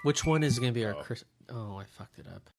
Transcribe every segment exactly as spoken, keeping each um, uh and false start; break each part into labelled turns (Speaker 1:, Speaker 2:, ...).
Speaker 1: Which one is going to be our... Oh. Chris- oh, I fucked it up.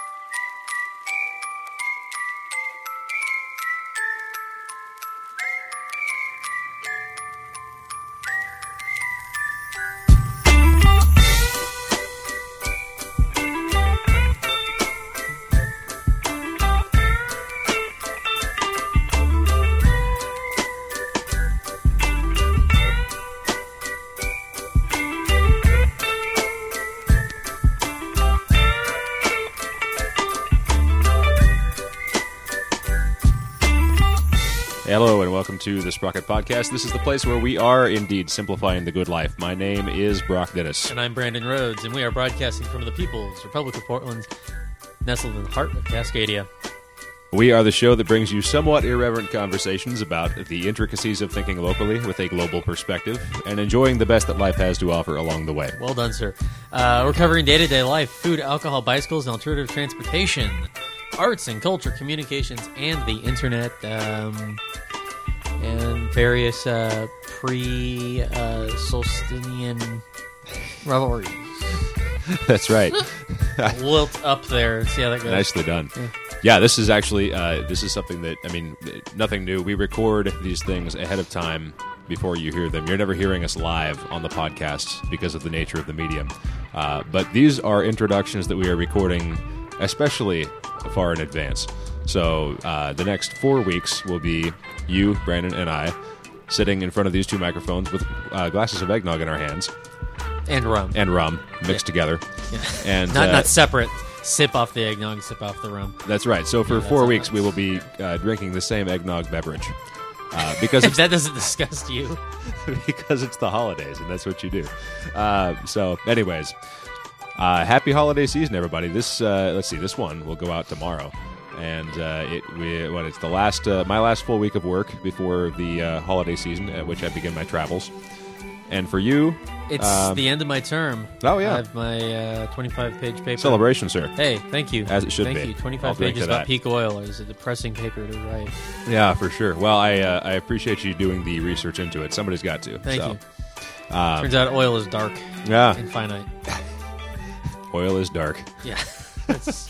Speaker 2: Hello and welcome to the Sprocket Podcast. This is the place where we are indeed simplifying the good life. My name is Brock Dennis.
Speaker 1: And I'm Brandon Rhodes, and we are broadcasting from the People's Republic of Portland, nestled in the heart of Cascadia.
Speaker 2: We are the show that brings you somewhat irreverent conversations about the intricacies of thinking locally with a global perspective and enjoying the best that life has to offer along the way.
Speaker 1: Well done, sir. Uh, we're covering day-to-day life, food, alcohol, bicycles, and alternative transportation, arts and culture, communications, and the internet, um, and various uh, pre-Solstinian revelries.
Speaker 2: That's right.
Speaker 1: Lilt up there. See how that goes.
Speaker 2: Nicely done.
Speaker 1: Yeah.
Speaker 2: Yeah, this is actually, uh, this is something that, I mean, nothing new. We record these things ahead of time before you hear them. You're never hearing us live on the podcast because of the nature of the medium. Uh, but these are introductions that we are recording especially far in advance. So uh, the next four weeks will be you, Brandon, and I sitting in front of these two microphones with uh, glasses of eggnog in our hands.
Speaker 1: And rum.
Speaker 2: And rum mixed yeah. together.
Speaker 1: Yeah.
Speaker 2: And
Speaker 1: not,
Speaker 2: uh,
Speaker 1: not separate. Sip off the eggnog, sip off the rum.
Speaker 2: That's right. So for
Speaker 1: yeah,
Speaker 2: four weeks, we will be uh, drinking the same eggnog beverage. Uh, because
Speaker 1: if that doesn't disgust you.
Speaker 2: Because it's the holidays, and that's what you do. Uh, so, anyways, uh, happy holiday season, everybody. This, uh, let's see, this one will go out tomorrow, and uh, it, we, what, it's the last, uh, my last full week of work before the uh, holiday season, at which I begin my travels. And for you,
Speaker 1: it's um, the end of my term.
Speaker 2: Oh yeah,
Speaker 1: I have my uh, twenty-five page paper.
Speaker 2: Celebration, sir.
Speaker 1: Hey, thank you.
Speaker 2: As it should
Speaker 1: thank
Speaker 2: be.
Speaker 1: Thank you. twenty-five pages about peak oil is a depressing paper to write.
Speaker 2: Yeah, for sure. Well, I uh, I appreciate you doing the research into it. Somebody's got to.
Speaker 1: Thank
Speaker 2: so.
Speaker 1: you.
Speaker 2: Um,
Speaker 1: Turns out oil is dark.
Speaker 2: Yeah.
Speaker 1: And finite.
Speaker 2: Oil is dark.
Speaker 1: Yeah. That's...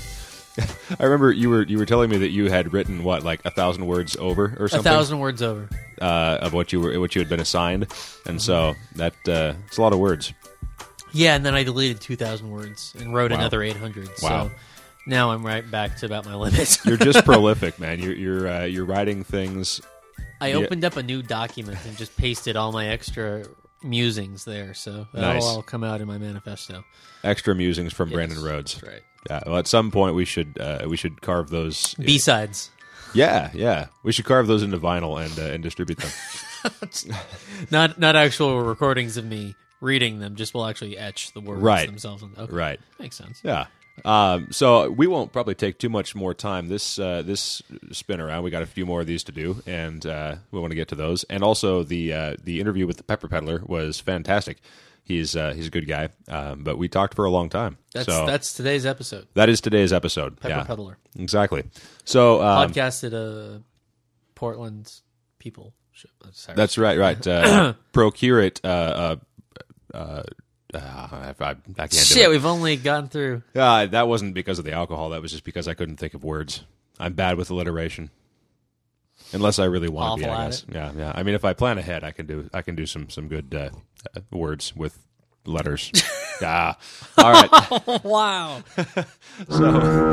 Speaker 2: I remember you were you were telling me that you had written what, like a thousand words over or something.
Speaker 1: A thousand words over
Speaker 2: uh, of what you were what you had been assigned, and mm-hmm. so that uh, it's a lot of words.
Speaker 1: Yeah, and then I deleted two thousand words and wrote
Speaker 2: wow.
Speaker 1: another eight hundred.
Speaker 2: Wow.
Speaker 1: So now I'm right back to about my limit.
Speaker 2: You're just prolific, man. You're you're uh, you're writing things.
Speaker 1: I yeah. opened up a new document and just pasted all my extra musings there, so that'll
Speaker 2: nice.
Speaker 1: all come out in my manifesto.
Speaker 2: Extra musings from
Speaker 1: yes,
Speaker 2: Brandon Rhodes.
Speaker 1: That's right.
Speaker 2: Yeah. Well, at some point we should uh, we should carve those
Speaker 1: B sides.
Speaker 2: Yeah, yeah. We should carve those into vinyl and uh, and distribute them.
Speaker 1: not not actual recordings of me reading them. Just we'll actually etch the words
Speaker 2: right.
Speaker 1: themselves. Okay.
Speaker 2: Right.
Speaker 1: Makes sense.
Speaker 2: Yeah. Um, so we won't probably take too much more time this uh, this spin around. We got a few more of these to do, and uh, we want to get to those. And also the uh, the interview with the Pepper Peddler was fantastic. He's uh, he's a good guy, um, but we talked for a long time.
Speaker 1: That's
Speaker 2: so
Speaker 1: that's today's episode.
Speaker 2: That is today's episode.
Speaker 1: Pepper
Speaker 2: yeah,
Speaker 1: Peddler.
Speaker 2: Exactly. So um,
Speaker 1: podcasted uh, Portland's people. Sorry.
Speaker 2: That's right. Right. Uh, procure it. Uh, uh, uh, Uh, I, I can't do
Speaker 1: Shit,
Speaker 2: it.
Speaker 1: we've only gone through.
Speaker 2: Uh, that wasn't because of the alcohol. That was just because I couldn't think of words. I'm bad with alliteration, unless I really want to be. I guess.
Speaker 1: It.
Speaker 2: Yeah, yeah. I mean, if I plan ahead, I can do. I can do some some good uh, uh, words with letters. ah, all right.
Speaker 1: Wow.
Speaker 2: So,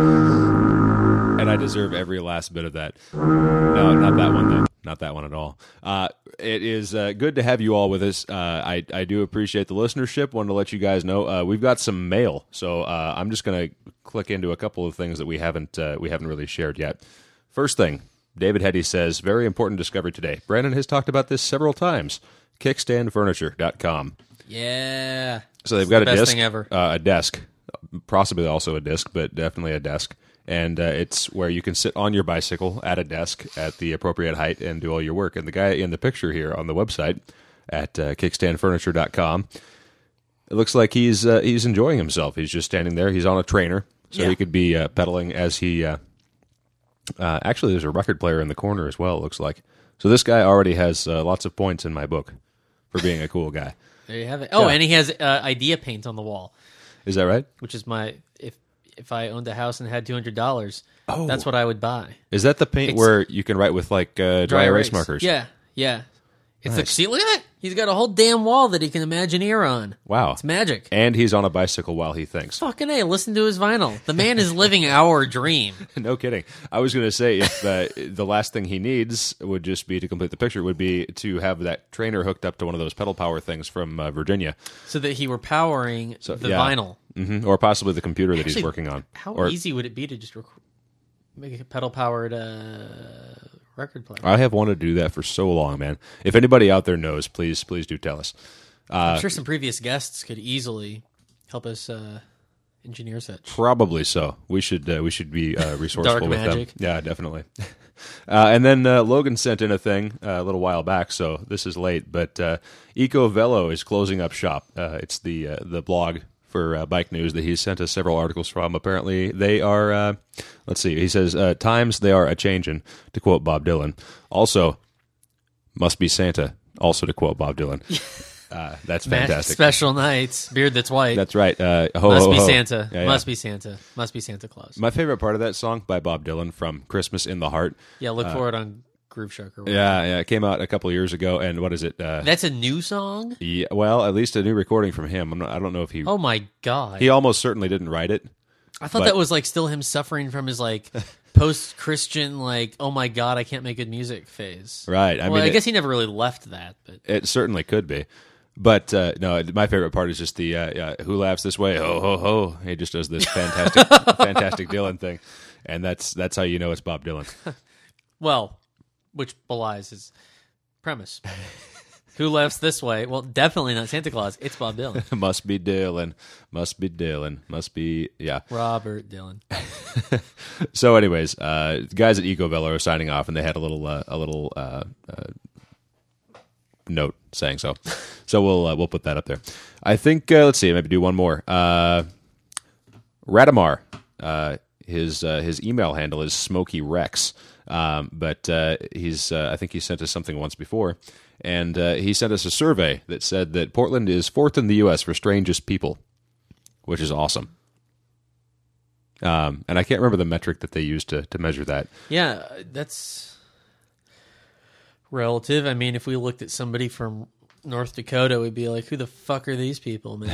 Speaker 2: and I deserve every last bit of that. No, not that one though. Not that one at all. Uh, it is uh, good to have you all with us. Uh, I, I do appreciate the listenership. Wanted to let you guys know uh, we've got some mail, so uh, I'm just going to click into a couple of things that we haven't uh, we haven't really shared yet. First thing, David Hetty says, very important discovery today. Brandon has talked about this several times. kickstand furniture dot com.
Speaker 1: Yeah.
Speaker 2: So they've got
Speaker 1: the
Speaker 2: a
Speaker 1: best
Speaker 2: disc,
Speaker 1: thing ever.
Speaker 2: Uh, a desk, possibly also a disc, but definitely a desk. And uh, it's where you can sit on your bicycle at a desk at the appropriate height and do all your work. And the guy in the picture here on the website at uh, kickstand furniture dot com, it looks like he's uh, he's enjoying himself. He's just standing there. He's on a trainer, so
Speaker 1: yeah.
Speaker 2: he could be uh, pedaling as he... Uh, uh, actually, there's a record player in the corner as well, it looks like. So this guy already has uh, lots of points in my book for being a cool guy.
Speaker 1: There you have it. Oh,
Speaker 2: Yeah.
Speaker 1: and he has uh, idea paint on the wall,
Speaker 2: Is that right?
Speaker 1: which is my if if I owned a house and had two hundred dollars,
Speaker 2: Oh.
Speaker 1: that's what I would buy.
Speaker 2: Is that the paint
Speaker 1: It's-
Speaker 2: where you can write with like uh, dry, erase markers?
Speaker 1: Yeah, yeah. It's like,
Speaker 2: Nice.
Speaker 1: see, look at that. He's got a whole damn wall that he can Imagineer on.
Speaker 2: Wow.
Speaker 1: It's magic.
Speaker 2: And he's on a bicycle while he thinks.
Speaker 1: Fucking A, listen to his vinyl. The man is living our dream.
Speaker 2: No kidding. I was going to say if uh, the last thing he needs would just be to complete the picture would be to have that trainer hooked up to one of those pedal power things from uh, Virginia.
Speaker 1: So that he were powering
Speaker 2: So,
Speaker 1: the
Speaker 2: yeah.
Speaker 1: vinyl.
Speaker 2: hmm Or possibly the computer that he's
Speaker 1: Actually,
Speaker 2: working on.
Speaker 1: How
Speaker 2: or,
Speaker 1: easy would it be to just rec- make a pedal powered uh, record player?
Speaker 2: I have wanted to do that for so long, man. If anybody out there knows, please, please do tell us.
Speaker 1: I'm sure some previous guests could easily help us uh, engineer such.
Speaker 2: Probably so. We should uh, we should be uh, resourceful
Speaker 1: Dark
Speaker 2: with
Speaker 1: magic.
Speaker 2: them. Yeah, definitely. uh, and then uh, Logan sent in a thing uh, a little while back, so this is late. But uh, Eco Velo is closing up shop. Uh, it's the uh, the blog for uh, bike news that he sent us several articles from. Apparently, they are. Uh, let's see. He says uh, times they are a changin', to quote Bob Dylan. Also, must be Santa. Also, to quote Bob Dylan. Uh, that's fantastic.
Speaker 1: Special nights, beard that's white.
Speaker 2: That's right. Uh, ho,
Speaker 1: Must
Speaker 2: ho,
Speaker 1: be
Speaker 2: ho.
Speaker 1: Santa.
Speaker 2: Yeah, yeah.
Speaker 1: Must be Santa. Must be Santa Claus.
Speaker 2: My favorite part of that song by Bob Dylan from Christmas in the Heart.
Speaker 1: yeah, look for it on Groove Shark. Or whatever.
Speaker 2: Yeah, yeah, it came out a couple of years ago, and what is it? Uh,
Speaker 1: That's a new song?
Speaker 2: yeah, well, at least a new recording from him. I'm not, I don't know if he
Speaker 1: Oh my god.
Speaker 2: he almost certainly didn't write it.
Speaker 1: I thought
Speaker 2: but-
Speaker 1: that was like still him suffering from his like post-Christian like, oh my god, I can't make good music phase.
Speaker 2: Right. I
Speaker 1: well,
Speaker 2: mean,
Speaker 1: I
Speaker 2: it-
Speaker 1: guess he never really left that, but
Speaker 2: It certainly could be. But uh, no, my favorite part is just the uh, uh, "Who laughs this way?" Ho ho ho! He just does this fantastic, fantastic Dylan thing, and that's that's how you know it's Bob Dylan.
Speaker 1: well, which belies his premise. Who laughs this way? Well, definitely not Santa Claus. It's Bob Dylan.
Speaker 2: Must be Dylan. Must be Dylan. Must be yeah.
Speaker 1: Robert Dylan.
Speaker 2: So, anyways, uh, the guys at EcoVelo are signing off, and they had a little uh, a little uh, uh, note saying so. So we'll uh, we'll put that up there. I think uh, let's see, maybe do one more. Uh, Radamar, uh, his uh, his email handle is Smoky Rex, um, but uh, he's uh, I think he sent us something once before, and uh, he sent us a survey that said that Portland is fourth in the U S for strangest people, which is awesome. Um, and I can't remember the metric that they used to to measure that.
Speaker 1: Yeah, that's relative. I mean, if we looked at somebody from North Dakota, we'd be like, who the fuck are these people, man?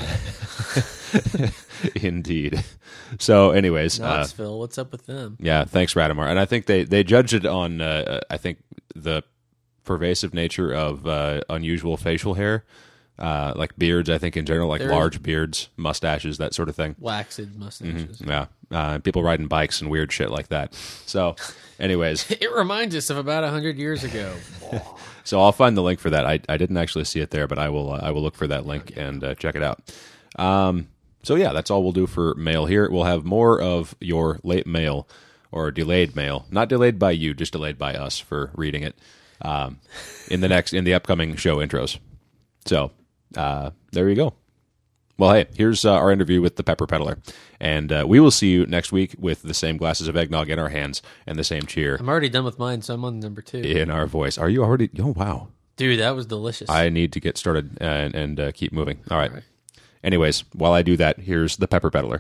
Speaker 2: Indeed. So, anyways, uh,
Speaker 1: Knoxville, what's up with them?
Speaker 2: yeah, thanks, Radamar. And I think they, they judged it on, uh, I think, the pervasive nature of uh, unusual facial hair, uh, like beards, I think, in general, like
Speaker 1: There is-
Speaker 2: large beards, mustaches, that sort of thing.
Speaker 1: Waxed mustaches.
Speaker 2: Yeah. Uh, people riding bikes and weird shit like that. So, anyways,
Speaker 1: It reminds us of about a hundred years ago.
Speaker 2: so I'll find the link for that. I, I didn't actually see it there, but I will uh, I will look for that link and uh, check it out. Um, so yeah, that's all we'll do for mail here. We'll have more of your late mail or delayed mail, not delayed by you, just delayed by us for reading it um, in the next in the upcoming show intros. So uh, there you go. Well, hey, here's uh, our interview with the Pepper Peddler, and uh, we will see you next week with the same glasses of eggnog in our hands and the same cheer
Speaker 1: I'm already done with mine, so I'm on number two.
Speaker 2: in our voice. Are you already? Oh, wow.
Speaker 1: Dude, that was delicious.
Speaker 2: I need to get started and, and uh, keep moving. All right.
Speaker 1: All right.
Speaker 2: Anyways, while I do that, here's the Pepper Peddler.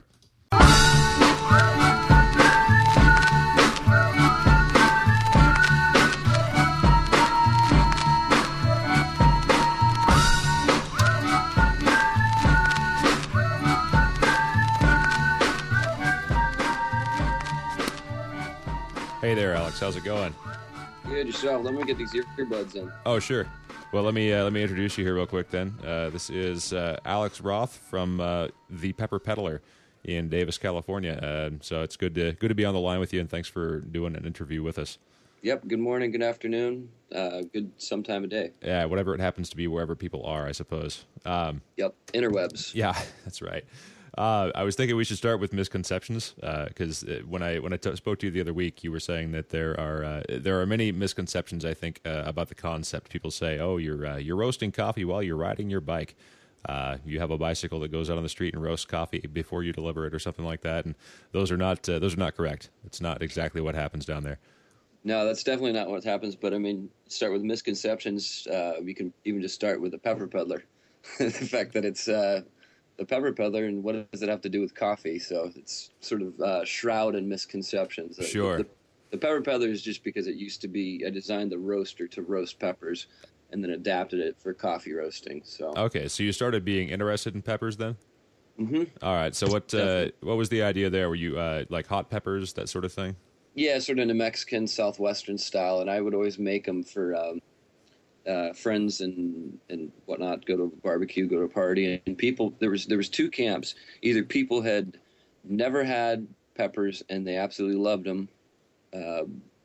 Speaker 2: Hey there, Alex. How's it going?
Speaker 3: Good yourself. Let me get these ear- earbuds in.
Speaker 2: Oh, sure. Well, let me uh, let me introduce you here real quick. Then uh, this is uh, Alex Roth from uh, the Pepper Peddler in Davis, California. Uh, so it's good to good to be on the line with you, and thanks for doing an interview with us.
Speaker 3: Yep. Good morning. Good afternoon. Uh, good sometime of day.
Speaker 2: Yeah, whatever it happens to be, wherever people are, I suppose. Um,
Speaker 3: Yep. Interwebs.
Speaker 2: yeah, that's right. Uh, I was thinking we should start with misconceptions because uh, when I when I t- spoke to you the other week, you were saying that there are uh, there are many misconceptions. I think uh, about the concept. People say, "Oh, you're uh, you're roasting coffee while you're riding your bike. Uh, you have a bicycle that goes out on the street and roasts coffee before you deliver it, or something like that." And those are not uh, those are not correct. It's not exactly what happens down there.
Speaker 3: No, that's definitely not what happens. But I mean, start with misconceptions. Uh, we can even just start with the Pepper Peddler. the fact that it's uh, the pepper peddler, and what does it have to do with coffee? So it's sort of uh, shroud in misconceptions.
Speaker 2: Sure.
Speaker 3: The, the, the pepper peddler is just because it used to be. I designed the roaster to roast peppers, and then adapted it for coffee roasting. So
Speaker 2: okay, so you started being interested in peppers then?
Speaker 3: Mm-hmm.
Speaker 2: All right. So what uh, what was the idea there? Were you uh, like hot peppers, that sort of thing?
Speaker 3: Yeah, sort of New Mexican Southwestern style, and I would always make them for um, uh, friends and and whatnot. Go to a barbecue, go to a party, and people. There was there was two camps. Either people had never had peppers and they absolutely loved them, uh,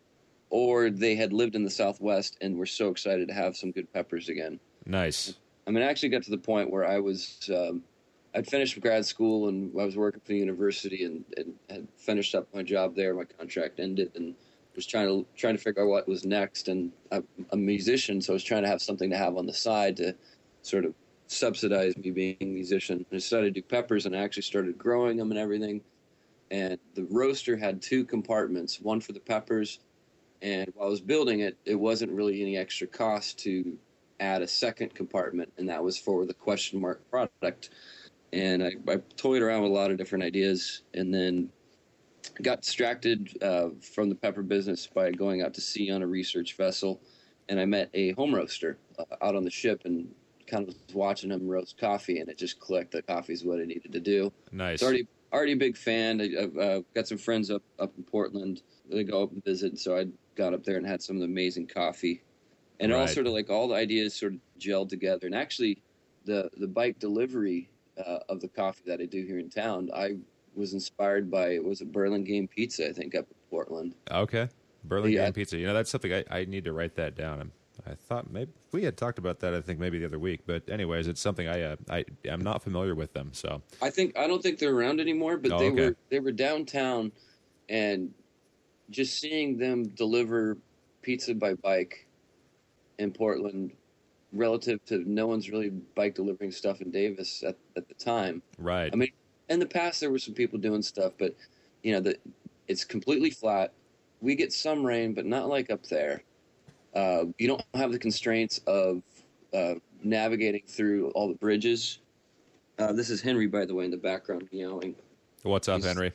Speaker 3: or they had lived in the Southwest and were so excited to have some good peppers again.
Speaker 2: Nice.
Speaker 3: I mean, I actually got to the point where I was. Um, I'd finished grad school and I was working for the university and, and had finished up my job there. My contract ended and was trying to trying to figure out what was next. And I'm a musician, so I was trying to have something to have on the side to sort of subsidize me being a musician. And I decided to do peppers, and I actually started growing them and everything. And the roaster had two compartments, one for the peppers. And while I was building it, it wasn't really any extra cost to add a second compartment, and that was for the question mark product. And I, I toyed around with a lot of different ideas, and then got distracted uh, from the pepper business by going out to sea on a research vessel. And I met a home roaster uh, out on the ship, and kind of was watching him roast coffee, and it just clicked that coffee is what I needed to do.
Speaker 2: Nice.
Speaker 3: So already, already a big fan. I, I've uh, got some friends up, up in Portland. They go up and visit, so I got up there and had some of the amazing coffee. And it all
Speaker 2: Right.
Speaker 3: sort of like all the ideas sort of gelled together. And actually, the the bike delivery Uh, of the coffee that I do here in town, I was inspired by, was it Burlingame Pizza, I think, up in Portland.
Speaker 2: Okay. Burlingame
Speaker 3: Yeah.
Speaker 2: Pizza. You know, that's something I, I need to write that down. I'm, I thought maybe we had talked about that, I think maybe the other week. But anyways, it's something I, uh, I, I'm not familiar with them. So
Speaker 3: I think, I don't think they're around anymore, but
Speaker 2: Oh,
Speaker 3: they
Speaker 2: okay.
Speaker 3: were they were downtown, and just seeing them deliver pizza by bike in Portland, relative to no one's really bike delivering stuff in Davis at, at the time.
Speaker 2: right.
Speaker 3: I mean, in the past there were some people doing stuff, but you know, the, it's completely flat. We get some rain, but not like up there. Uh, you don't have the constraints of uh, navigating through all the bridges. Uh, this is Henry, by the way, in the background meowing.
Speaker 2: What's up,
Speaker 3: he's-
Speaker 2: Henry?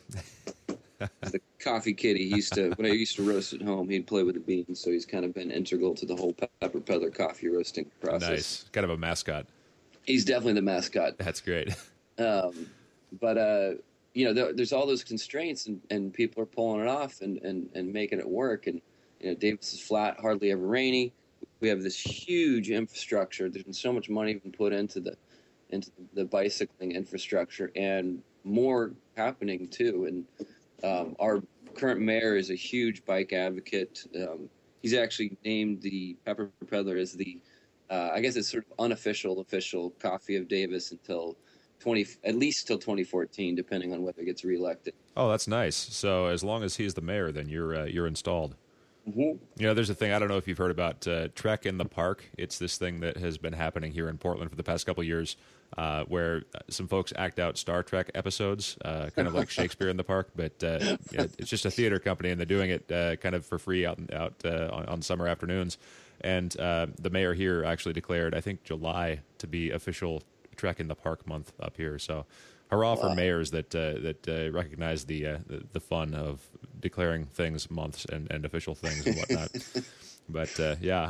Speaker 3: The coffee kitty. He used to, when I used to roast at home, he'd play with the beans, so he's kind of been integral to the whole Pepper Peddler coffee roasting process.
Speaker 2: Nice. Kind of a mascot.
Speaker 3: He's definitely the mascot.
Speaker 2: That's great.
Speaker 3: Um, but, uh, you know, there, there's all those constraints, and, and people are pulling it off and, and, and making it work. And, you know, Davis is flat, hardly ever rainy. We have this huge infrastructure. There's been so much money been put into the into the bicycling infrastructure, and more happening too. And um, our current mayor is a huge bike advocate. Um, he's actually named the Pepper Peddler as the, uh, I guess it's sort of unofficial, official coffee of Davis until twenty, at least till twenty fourteen, depending on whether he gets reelected.
Speaker 2: Oh, that's nice. So as long as he's the mayor, then you're uh, you're installed.
Speaker 3: Mm-hmm.
Speaker 2: You know, there's a thing, I don't know if you've heard about uh, Trek in the Park. It's this thing that has been happening here in Portland for the past couple of years, uh, where some folks act out Star Trek episodes, uh, kind of like Shakespeare in the Park, but uh, you know, it's just a theater company, and they're doing it uh, kind of for free out out uh, on, on summer afternoons. And uh, the mayor here actually declared, I think, July to be official Trek in the Park month up here. So hurrah for mayors that uh, that uh, recognize the, uh, the the fun of declaring things months and, and official things and whatnot. But uh, yeah,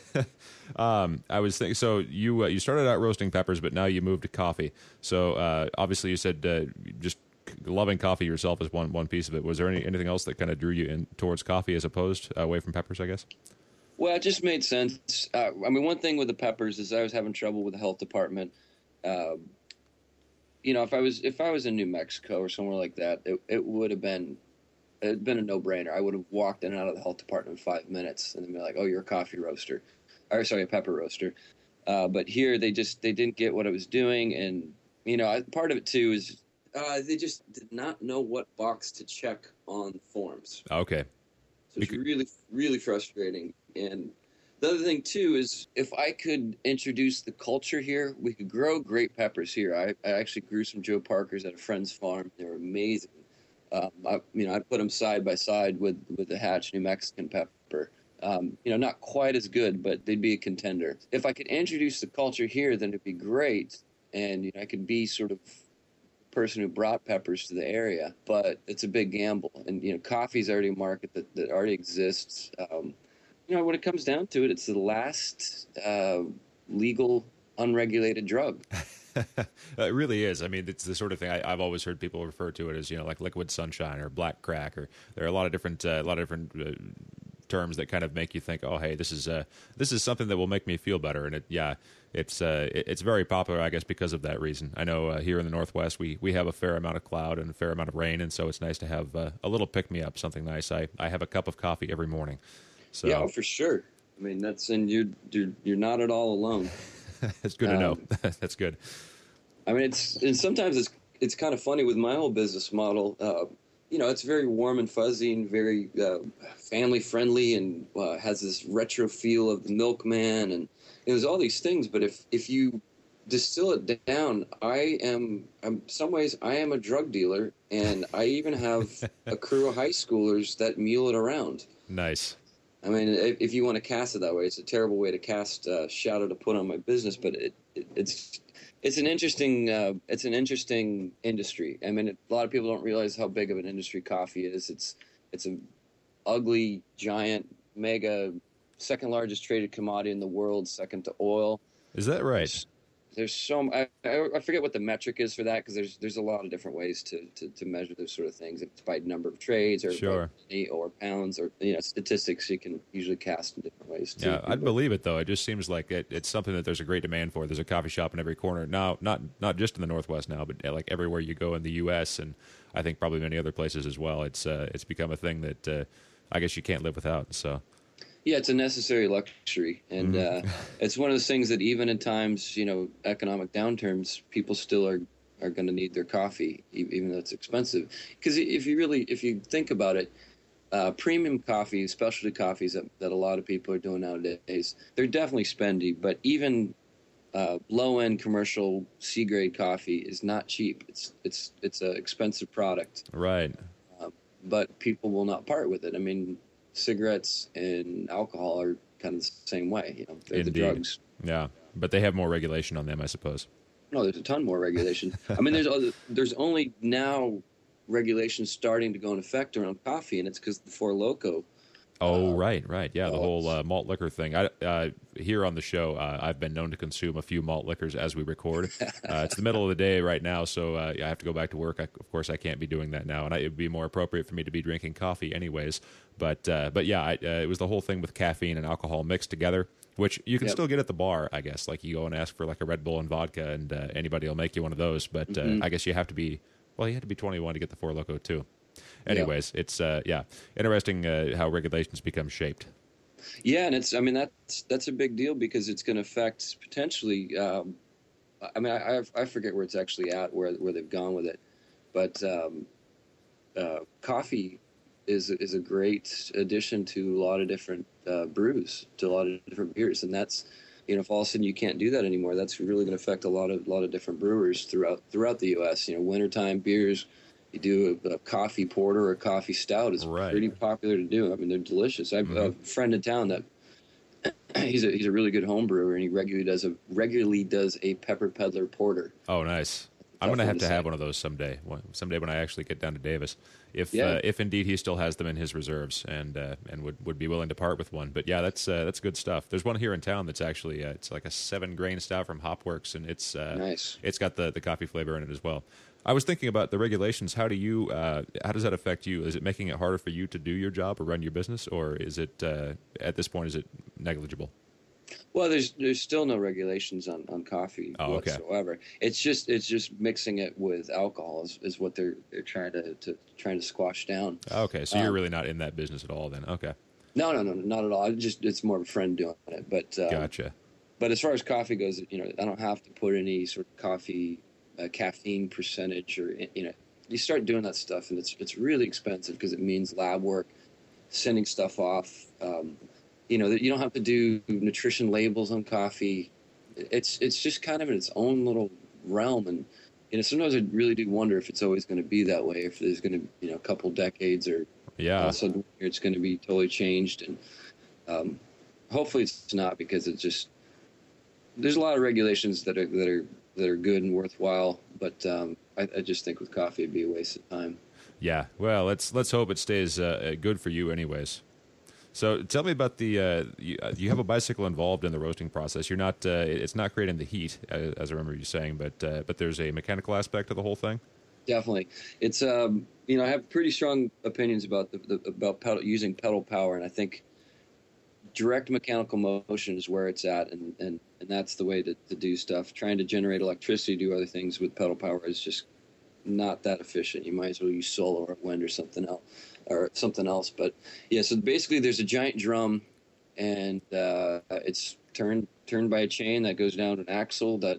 Speaker 2: um, I was thinking. So you uh, you started out roasting peppers, but now you moved to coffee. So uh, obviously, you said uh, just loving coffee yourself is one one piece of it. Was there any anything else that kind of drew you in towards coffee as opposed uh, away from peppers? I guess.
Speaker 3: Well, it just made sense. Uh, I mean, one thing with the peppers is I was having trouble with the health department. Uh, you know, if I was if I was in New Mexico or somewhere like that, it, it would have been it'd been a no brainer. I would have walked in and out of the health department in five minutes, and they'd be like, "Oh, you're a coffee roaster," or sorry, a pepper roaster. Uh, but here, they just they didn't get what I was doing, and you know, I, part of it too is uh, they just did not know what box to check on forms.
Speaker 2: Okay.
Speaker 3: So it's really, really frustrating. And the other thing, too, is if I could introduce the culture here, we could grow great peppers here. I, I actually grew some Joe Parkers at a friend's farm. They were amazing. Um, I, you know, I put them side by side with, with the Hatch New Mexican pepper. Um, you know, not quite as good, but they'd be a contender. If I could introduce the culture here, then it'd be great, and you know, I could be sort of the person who brought peppers to the area. But it's a big gamble, and you know, coffee's already a market that, that already exists. Um, you know, when it comes down to it, it's the last uh, legal, unregulated drug.
Speaker 2: It really is. I mean, it's the sort of thing I, I've always heard people refer to it as, you know, like liquid sunshine or black crack, or there are a lot of different, uh, a lot of different uh, terms that kind of make you think, oh, hey, this is uh, this is something that will make me feel better. And it, yeah, it's uh, it, it's very popular, I guess, because of that reason. I know uh, here in the Northwest, we we have a fair amount of cloud and a fair amount of rain, and so it's nice to have uh, a little pick me up, something nice. I I have a cup of coffee every morning. So
Speaker 3: yeah, for sure. I mean, that's and you you're, you're not at all alone.
Speaker 2: It's good to know.
Speaker 3: Um,
Speaker 2: That's good.
Speaker 3: I mean, it's and sometimes it's it's kind of funny with my whole business model. Uh, you know, it's very warm and fuzzy and very uh, family friendly, and uh, has this retro feel of the milkman, and you know, there's all these things. But if if you distill it down, I am, in some ways, I am a drug dealer, and I even have a crew of high schoolers that mule it around.
Speaker 2: Nice.
Speaker 3: I mean, if, if you want to cast it that way, it's a terrible way to cast uh, shadow to put on my business, but it, it, it's it's an interesting uh, it's an interesting industry. I mean, it, a lot of people don't realize how big of an industry coffee is. It's it's an ugly, giant, mega, second largest traded commodity in the world, second to oil.
Speaker 2: Is that right?
Speaker 3: There's, there's so I, I forget what the metric is for that, because there's there's a lot of different ways to, to, to measure those sort of things. It's by number of trades, or
Speaker 2: sure.
Speaker 3: by or pounds, or you know, statistics you can usually cast in different ways too.
Speaker 2: Yeah, I'd believe it though. It just seems like it, it's something that there's a great demand for. There's a coffee shop in every corner now, not not just in the Northwest now, but like everywhere you go in the U S, and I think probably many other places as well. It's uh, it's become a thing that uh, I guess you can't live without. So.
Speaker 3: Yeah, it's a necessary luxury, and
Speaker 2: Mm-hmm.
Speaker 3: uh, it's one of those things that even in times, you know, economic downturns, people still are, are going to need their coffee, e- even though it's expensive. Because if you really, if you think about it, uh, premium coffee, specialty coffees that, that a lot of people are doing nowadays, they're definitely spendy, but even uh, low-end commercial C-grade coffee is not cheap. It's it's it's an expensive product,
Speaker 2: Right.
Speaker 3: but people will not part with it. I mean, cigarettes and alcohol are kind of the same way. You know, they're
Speaker 2: Indeed.
Speaker 3: the drugs.
Speaker 2: Yeah, but they have more regulation on them, I suppose.
Speaker 3: No, there's a ton more regulation. I mean, there's other, there's only now regulations starting to go in effect around coffee, and it's because the Four Loko.
Speaker 2: Oh,
Speaker 3: Uh,
Speaker 2: right, right. Yeah, the
Speaker 3: oh,
Speaker 2: whole uh, malt liquor thing. I, uh, here on the show, uh, I've been known to consume a few malt liquors as we record. Uh, it's the middle of the day right now, so uh, I have to go back to work. I, of course, I can't be doing that now, and I, it would be more appropriate for me to be drinking coffee anyways. But, uh, but yeah, I, uh, it was the whole thing with caffeine and alcohol mixed together, which you can
Speaker 3: Yep.
Speaker 2: still get at the bar, I guess. Like you go and ask for like a Red Bull and vodka, and uh, anybody will make you one of those. But
Speaker 3: Mhm.
Speaker 2: uh, I guess you have to be, well, you have to be twenty-one to get the Four Loko too. Anyways, it's uh, yeah, interesting uh, how regulations become shaped.
Speaker 3: Yeah, and it's I mean that's that's a big deal because it's going to affect potentially. Um, I mean, I I forget where it's actually at, where where they've gone with it, but um, uh, coffee is is a great addition to a lot of different uh, brews, to a lot of different beers, and that's, you know, if all of a sudden you can't do that anymore, that's really going to affect a lot of a lot of different brewers throughout throughout the U S. You know, wintertime beers. You do a, a coffee porter or a coffee stout. It's
Speaker 2: Right.
Speaker 3: pretty popular to do. I mean, they're delicious. I have a
Speaker 2: Mhm.
Speaker 3: friend in town that he's a he's a really good home brewer, and he regularly does a regularly does a Pepper Peddler porter.
Speaker 2: Oh, nice. I'm going to
Speaker 3: Tough
Speaker 2: have
Speaker 3: one
Speaker 2: to
Speaker 3: to
Speaker 2: have
Speaker 3: say.
Speaker 2: one of those someday. One- Someday when I actually get down to Davis, if
Speaker 3: Yeah.
Speaker 2: uh, if indeed he still has them in his reserves, and uh, and would, would be willing to part with one. But yeah, that's uh, that's good stuff. There's one here in town that's actually uh, it's like a seven grain stout from Hopworks, and it's uh,
Speaker 3: Nice.
Speaker 2: It's got the, the coffee flavor in it as well. I was thinking about the regulations. How do you uh, how does that affect you? Is it making it harder for you to do your job or run your business, or is it uh, at this point is it negligible?
Speaker 3: Well, there's there's still no regulations on, on coffee
Speaker 2: Oh, okay.
Speaker 3: whatsoever. It's just it's just mixing it with alcohol is, is what they're they're trying to, to trying to squash down.
Speaker 2: Okay, so you're
Speaker 3: Um,
Speaker 2: really not in that business at all then. Okay,
Speaker 3: No, no, no, not at all. I just it's more of a friend doing it. But um,
Speaker 2: gotcha.
Speaker 3: But as far as coffee goes, you know, I don't have to put any sort of coffee uh, caffeine percentage or you know. You start doing that stuff, and it's it's really expensive because it means lab work, sending stuff off. Um, you know, that you don't have to do nutrition labels on coffee. It's it's just kind of in its own little realm, and you know, sometimes I really do wonder if it's always going to be that way. If there's going to, you know, a couple decades or all
Speaker 2: Yeah.
Speaker 3: of a sudden it's going to be totally changed. And Um, hopefully it's not, because it's just there's a lot of regulations that are that are that are good and worthwhile, but um, I, I just think with coffee it'd be a waste of time.
Speaker 2: Yeah. Well, let's let's hope it stays uh, good for you, anyways. So tell me about the uh, you, uh, you have a bicycle involved in the roasting process. You're not uh, it's not creating the heat, uh, as I remember you saying, but uh, but there's a mechanical aspect to the whole thing.
Speaker 3: Definitely, it's um, you know I have pretty strong opinions about the, the about pedal, using pedal power, and I think direct mechanical motion is where it's at, and, and, and that's the way to, to do stuff. Trying to generate electricity, do other things with pedal power is just not that efficient. You might as well use solar or wind or something else, or something else. But yeah, so basically, there's a giant drum, and uh, it's turned turned by a chain that goes down an axle. That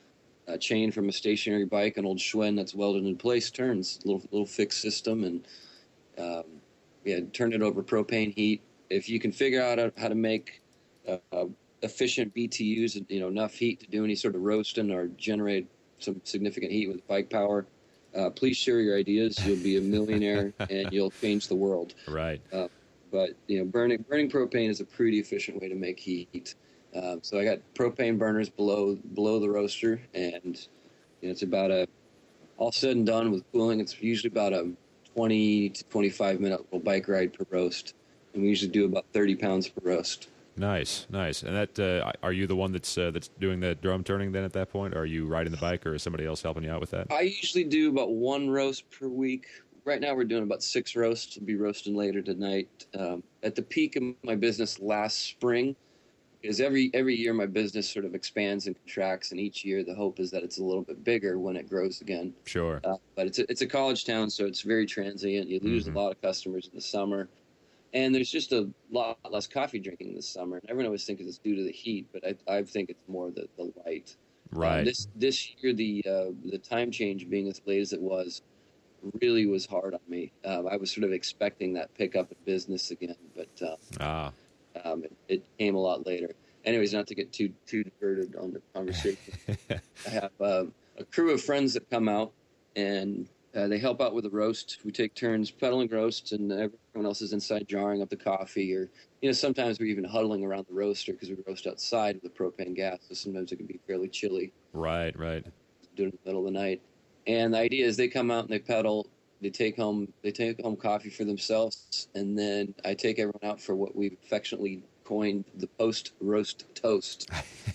Speaker 3: a chain from a stationary bike, an old Schwinn that's welded in place, turns little little fixed system, and um, yeah, turn it over propane heat. If you can figure out how to make uh, uh, efficient B T Us, you know, enough heat to do any sort of roasting or generate some significant heat with bike power, uh, please share your ideas. You'll be a millionaire and you'll change the world.
Speaker 2: Right.
Speaker 3: Uh, but you know, burning burning propane is a pretty efficient way to make heat. Um, so I got propane burners below below the roaster, and you know, it's about a all said and done with cooling. It's usually about a twenty to twenty-five minute little bike ride per roast. And we usually do about thirty pounds per roast.
Speaker 2: Nice, nice. And that uh, are you the one that's uh, that's doing the drum turning then at that point? Or are you riding the bike, or is somebody else helping you out with that?
Speaker 3: I usually do about one roast per week. Right now we're doing about six roasts. We'll be roasting later tonight. Um, at the peak of my business last spring, because every every year my business sort of expands and contracts, and each year the hope is that it's a little bit bigger when it grows again.
Speaker 2: Sure.
Speaker 3: Uh, but it's a, it's a college town, so it's very transient. You lose
Speaker 2: mm-hmm.
Speaker 3: a lot of customers in the summer. And there's just a lot less coffee drinking this summer. And everyone always thinks it's due to the heat, but I, I think it's more the, the light.
Speaker 2: Right.
Speaker 3: Um, this this year, the uh, the time change being as late as it was really was hard on me. Um, I was sort of expecting that pickup in business again, but uh,
Speaker 2: ah.
Speaker 3: um, it, it came a lot later. Anyways, not to get too too diverted on the conversation, I have uh, a crew of friends that come out, and Uh, they help out with the roast. We take turns pedaling roasts, and everyone else is inside jarring up the coffee. Or, you know, sometimes we're even huddling around the roaster because we roast outside with the propane gas. So sometimes it can be fairly chilly.
Speaker 2: Right, right.
Speaker 3: Do it in the middle of the night. And the idea is they come out and they pedal. They take home they take home coffee for themselves, and then I take everyone out for what we've affectionately coined the post roast toast.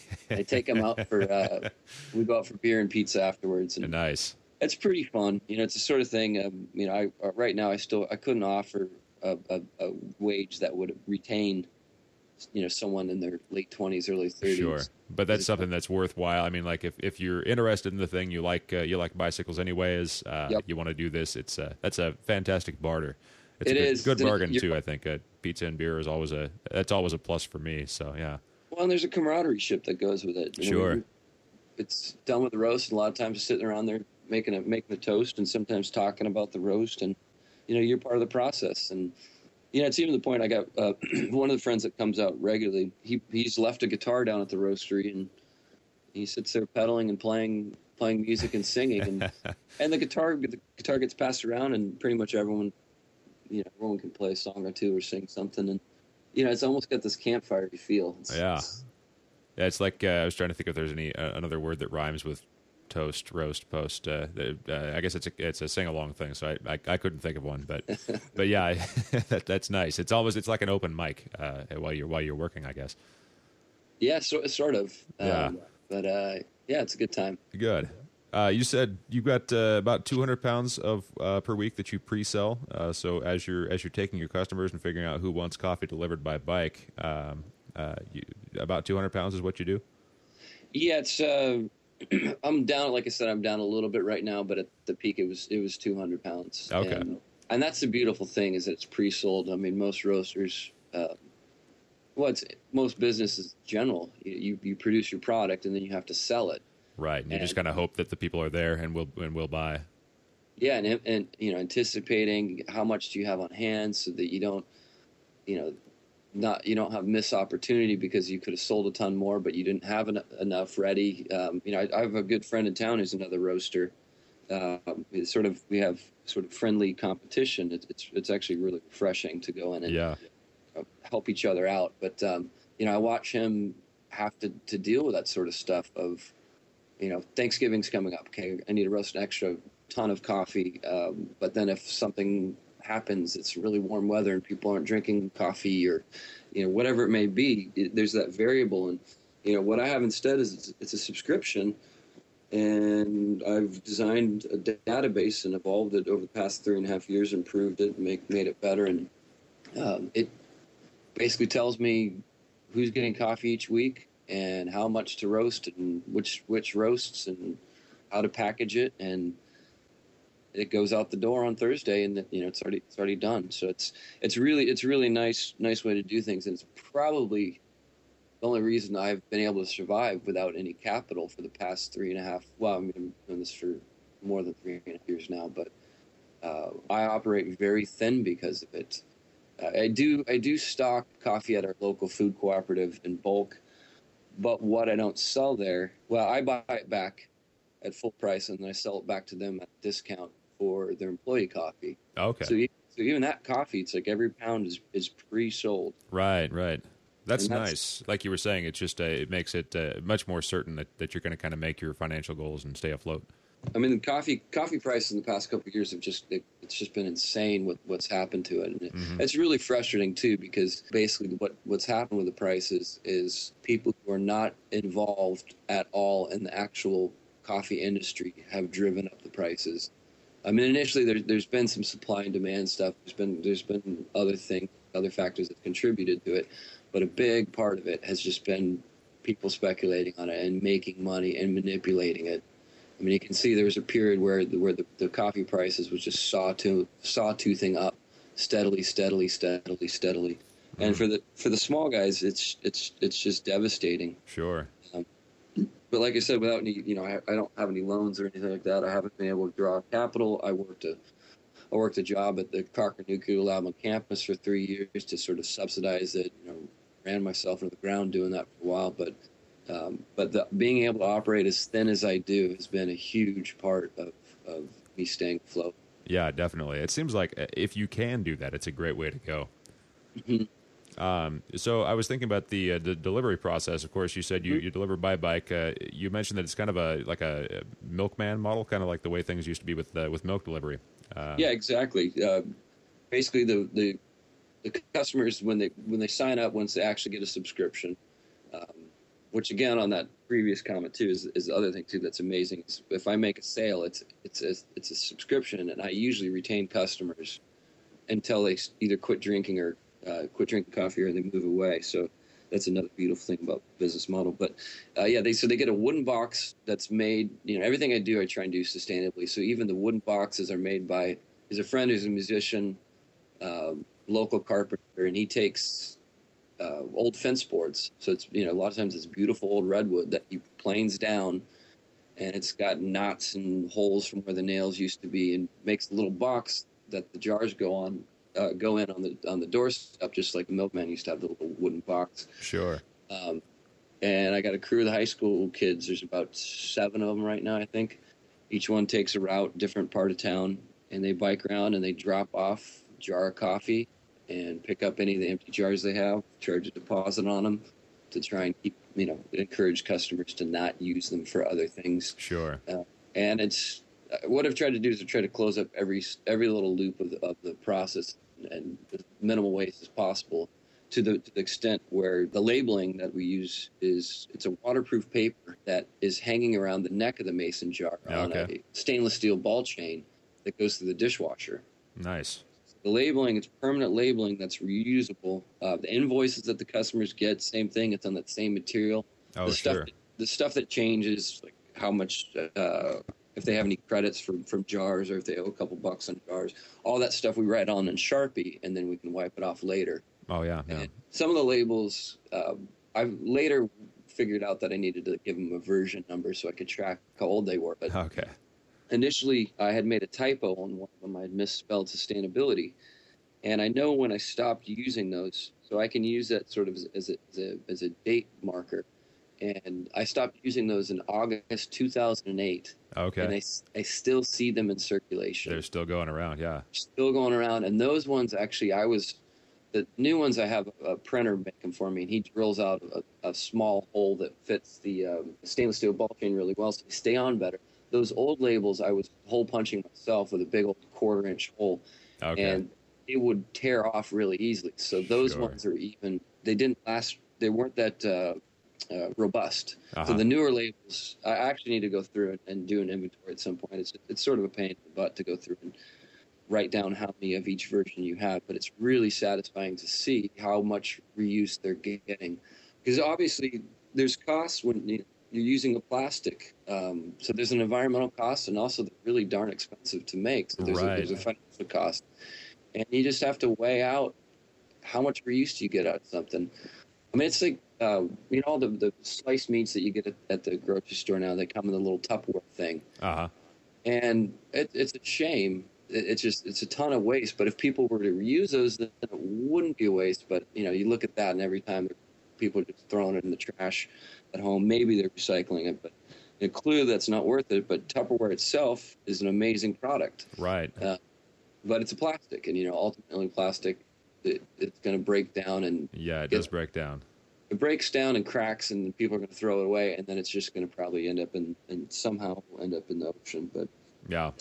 Speaker 3: I take them out for uh, we go out for beer and pizza afterwards. And
Speaker 2: nice.
Speaker 3: It's pretty fun. You know, it's the sort of thing, um, you know, I, uh, right now I still, I couldn't offer a, a, a wage that would retain, you know, someone in their late twenties, early thirties.
Speaker 2: Sure. But that's something that's worthwhile. I mean, like if, if you're interested in the thing, you like, uh, you like bicycles anyways, uh,
Speaker 3: yep.
Speaker 2: you want to do this. It's uh, that's a fantastic barter. It's
Speaker 3: it
Speaker 2: a good,
Speaker 3: is.
Speaker 2: good bargain
Speaker 3: You're,
Speaker 2: too. I think uh, pizza and beer is always a, that's always a plus for me. So yeah.
Speaker 3: Well, and there's a camaraderie ship that goes with it. You
Speaker 2: sure.
Speaker 3: Know, it's done with the roast, and a lot of times you're sitting around there making a making the toast, and sometimes talking about the roast, and you know you're part of the process. And you know it's even the point I got uh, one of the friends that comes out regularly. He he's left a guitar down at the roastery, and he sits there pedaling and playing playing music and singing, and and the guitar the guitar gets passed around, and pretty much everyone you know everyone can play a song or two or sing something, and you know it's almost got this campfire feel. It's,
Speaker 2: yeah.
Speaker 3: It's,
Speaker 2: Yeah, it's like uh, I was trying to think if there's any uh, another word that rhymes with toast, roast, post. Uh, uh, I guess it's a it's a sing along thing, so I, I I couldn't think of one, but but yeah, I, that that's nice. It's almost it's like an open mic uh, while you're while you're working, I guess.
Speaker 3: Yeah, so, sort of.
Speaker 2: Yeah,
Speaker 3: um, but uh, yeah, it's a good time.
Speaker 2: Good. Uh, you said you've got uh, about two hundred pounds of uh, per week that you pre-sell. Uh, so as you're as you're taking your customers and figuring out who wants coffee delivered by bike, um, uh, you, about two hundred pounds is what you do.
Speaker 3: Yeah, it's. Uh, I'm down. Like I said, I'm down a little bit right now, but at the peak, it was it was two hundred pounds.
Speaker 2: Okay.
Speaker 3: And, and that's the beautiful thing is that it's pre-sold. I mean, most roasters. Uh, well, it's most businesses general. You, you you produce your product and then you have to sell it.
Speaker 2: Right, and you
Speaker 3: and,
Speaker 2: just kind of hope that the people are there and will and will buy.
Speaker 3: Yeah, and and you know, anticipating how much do you have on hand so that you don't, you know, not you don't have missed opportunity because you could have sold a ton more, but you didn't have en- enough ready. Um, you know, I, I have a good friend in town who's another roaster. Um, it's sort of we have sort of friendly competition. It's it's, it's actually really refreshing to go in and
Speaker 2: yeah.
Speaker 3: help each other out. But um, you know, I watch him have to to deal with that sort of stuff of, you know, Thanksgiving's coming up. Okay, I need to roast an extra ton of coffee. Um, but then if something happens, it's really warm weather and people aren't drinking coffee, or, you know, whatever it may be, it, there's that variable. And, you know, what I have instead is it's, it's a subscription, and I've designed a database and evolved it over the past three and a half years, improved it, make, made it better. And um, it basically tells me who's getting coffee each week and how much to roast and which which roasts and how to package it, and it goes out the door on Thursday, and you know it's already it's already done. So it's it's really it's really nice nice way to do things, and it's probably the only reason I've been able to survive without any capital for the past three and a half. Well, I mean, I'm doing this for more than three and a half years now, but uh, I operate very thin because of it. Uh, I do I do stock coffee at our local food cooperative in bulk. But what I don't sell there, well, I buy it back at full price, and then I sell it back to them at a discount for their employee coffee.
Speaker 2: Okay.
Speaker 3: So, so even that coffee, it's like every pound is, is pre-sold.
Speaker 2: Right, right. That's,
Speaker 3: that's
Speaker 2: nice. Like you were saying, it's just uh, it makes it uh, much more certain that, that you're going to kind of make your financial goals and stay afloat.
Speaker 3: I mean, the coffee coffee prices in the past couple of years have just it, it's just been insane with what's happened to it. And it,
Speaker 2: Mm-hmm.
Speaker 3: it's really frustrating too, because basically what what's happened with the prices is people who are not involved at all in the actual coffee industry have driven up the prices. I mean, initially there, there's been some supply and demand stuff. There's been there's been other things, other factors that contributed to it, but a big part of it has just been people speculating on it and making money and manipulating it. I mean, you can see there was a period where the, where the, the coffee prices was just sawtooth, sawtoothing up steadily, steadily, steadily, steadily. Mm-hmm. And for the for the small guys, it's it's it's just devastating.
Speaker 2: Sure.
Speaker 3: Um, but like I said, without any, you know, I, I don't have any loans or anything like that. I haven't been able to draw capital. I worked a I worked a job at the Parker Nuclear Lab on campus for three years to sort of subsidize it. You know, ran myself into the ground doing that for a while, but. Um, but the, being able to operate as thin as I do has been a huge part of, of me staying afloat.
Speaker 2: Yeah, definitely. It seems like if you can do that, it's a great way to go. Mm-hmm. Um, so I was thinking about the, uh, the delivery process. Of course, you said you, mm-hmm. you deliver by bike. Uh, you mentioned that it's kind of a like a milkman model, kind of like the way things used to be with uh, with milk delivery. Uh,
Speaker 3: yeah, exactly. Uh, basically, the, the the customers when they when they sign up, once they actually get a subscription. Um, Which again, on that previous comment too, is, is the other thing too that's amazing. Is if I make a sale, it's it's a, it's a subscription, and I usually retain customers until they either quit drinking or uh, quit drinking coffee, or they move away. So that's another beautiful thing about the business model. But uh, yeah, they so they get a wooden box that's made. You know, everything I do, I try and do sustainably. So even the wooden boxes are made by. There's a friend who's a musician, uh, local carpenter, and he takes. Uh, old fence boards. So it's, you know, a lot of times it's beautiful old redwood that he planes down, and it's got knots and holes from where the nails used to be, and makes a little box that the jars go on, uh, go in on the on the doorstep, just like the milkman used to have the little wooden box.
Speaker 2: Sure.
Speaker 3: Um, and I got a crew of the high school kids. There's about seven of them right now, I think. Each one takes a route, different part of town, and they bike around and they drop off a jar of coffee and pick up any of the empty jars they have, charge a deposit on them to try and keep, you know, encourage customers to not use them for other things.
Speaker 2: Sure.
Speaker 3: Uh, and it's uh, what I've tried to do is to try to close up every every little loop of the, of the process and with minimal waste as possible, to the to the extent where the labeling that we use is it's a waterproof paper that is hanging around the neck of the mason jar on
Speaker 2: okay.
Speaker 3: a stainless steel ball chain that goes through the dishwasher.
Speaker 2: Nice.
Speaker 3: The labeling, it's permanent labeling that's reusable. Uh, the invoices that the customers get, same thing. It's on that same material.
Speaker 2: Oh,
Speaker 3: the stuff
Speaker 2: sure.
Speaker 3: That, the stuff that changes, like how much, uh, if they have any credits from, from jars, or if they owe a couple bucks on jars, all that stuff we write on in Sharpie, and then we can wipe it off later.
Speaker 2: Oh, yeah. yeah.
Speaker 3: And some of the labels, uh, I've later figured out that I needed to give them a version number so I could track how old they were. But
Speaker 2: Okay.
Speaker 3: initially, I had made a typo on one of them. I had misspelled sustainability. And I know when I stopped using those, so I can use that sort of as, as, a, as, a, as a date marker. And I stopped using those in August two thousand eight.
Speaker 2: Okay.
Speaker 3: And I, I still see them in circulation.
Speaker 2: They're still going around, yeah.
Speaker 3: Still going around. And those ones, actually, I was the new ones I have a printer make them for me, and he drills out a, a small hole that fits the um, stainless steel ball chain really well, so they stay on better. Those old labels, I was hole punching myself with a big old quarter inch hole,
Speaker 2: okay.
Speaker 3: and it would tear off really easily. So those
Speaker 2: Sure.
Speaker 3: ones are even, they didn't last, they weren't that uh, uh, robust.
Speaker 2: Uh-huh.
Speaker 3: So the newer labels, I actually need to go through and, and do an inventory at some point. It's, it's sort of a pain in the butt to go through and write down how many of each version you have, but it's really satisfying to see how much reuse they're getting. Because obviously there's costs when you, you're using a plastic. Um, so there's an environmental cost, and also they're really darn expensive to make. So there's,
Speaker 2: Right.
Speaker 3: a, there's a financial cost. And you just have to weigh out how much reuse do you get out of something. I mean, it's like, uh, you know, all the, the sliced meats that you get at, at the grocery store now, they come in a little Tupperware thing.
Speaker 2: Uh-huh.
Speaker 3: And it, it's a shame. It, it's just, it's a ton of waste. But if people were to reuse those, then it wouldn't be a waste. But, you know, you look at that, and every time people are just throwing it in the trash at home, maybe they're recycling it. But you know, clearly that's not worth it. But Tupperware itself is an amazing product.
Speaker 2: Right.
Speaker 3: Uh, but it's a plastic, and, you know, ultimately plastic, it, it's going to break down and
Speaker 2: Yeah, it
Speaker 3: get-
Speaker 2: does break down.
Speaker 3: it breaks down and cracks, and people are going to throw it away, and then it's just going to probably end up in, and somehow end up in the ocean. But
Speaker 2: Yeah.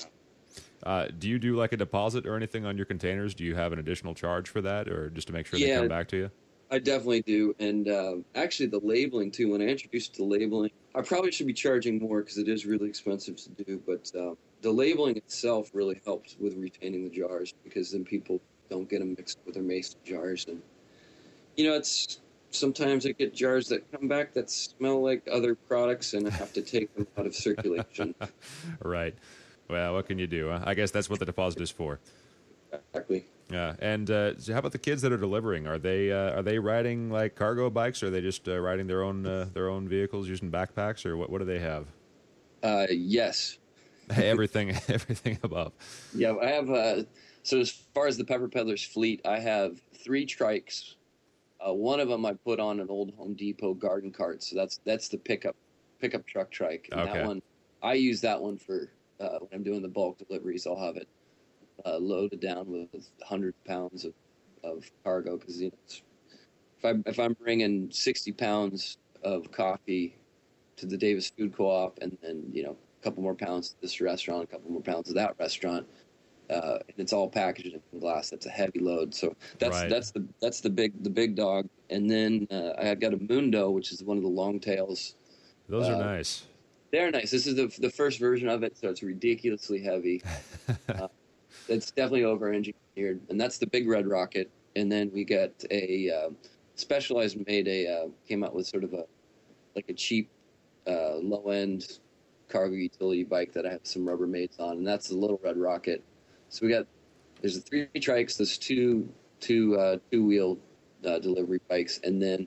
Speaker 2: Uh, do you do like a deposit or anything on your containers? Do you have an additional charge for that, or just to make sure they
Speaker 3: Yeah.
Speaker 2: come back to you?
Speaker 3: I definitely do. And um, actually, the labeling, too, when I introduced the labeling, I probably should be charging more because it is really expensive to do. But uh, the labeling itself really helps with retaining the jars, because then people don't get them mixed with their mason jars. And, you know, it's sometimes I get jars that come back that smell like other products, and I have to take them out of circulation.
Speaker 2: Right. Well, what can you do? Huh? I guess that's what the deposit is for.
Speaker 3: Exactly.
Speaker 2: Yeah. And uh, so how about the kids that are delivering? Are they uh, are they riding like cargo bikes, or are they just uh, riding their own uh, their own vehicles using backpacks, or what? What do they have?
Speaker 3: Uh, yes.
Speaker 2: everything, everything above.
Speaker 3: Yeah, I have. Uh, so as far as the Pepper Peddlers fleet, I have three trikes. Uh, one of them I put on an old Home Depot garden cart, so that's that's the pickup pickup truck trike. And
Speaker 2: Okay.
Speaker 3: that one, I use that one for uh, when I'm doing the bulk deliveries. I'll have it uh, loaded down with one hundred pounds of, of cargo, because, you know, it's, if I if I'm bringing sixty pounds of coffee to the Davis Food Co-op, and then, you know, a couple more pounds to this restaurant, a couple more pounds to that restaurant. Uh, and it's all packaged in glass. That's a heavy load. So that's
Speaker 2: Right.
Speaker 3: that's the that's the big the big dog. And then uh, I got a Mundo, which is one of the long tails.
Speaker 2: Those are
Speaker 3: Uh,
Speaker 2: nice.
Speaker 3: They're nice. This is the the first version of it, so it's ridiculously heavy. uh, it's definitely over engineered, and that's the big red rocket. And then we got a uh, Specialized made a uh, came out with sort of a like a cheap uh, low end cargo utility bike that I have some Rubbermaids on, and that's the little red rocket. So we got there's the three trikes, there's two two uh, two wheel uh, delivery bikes, and then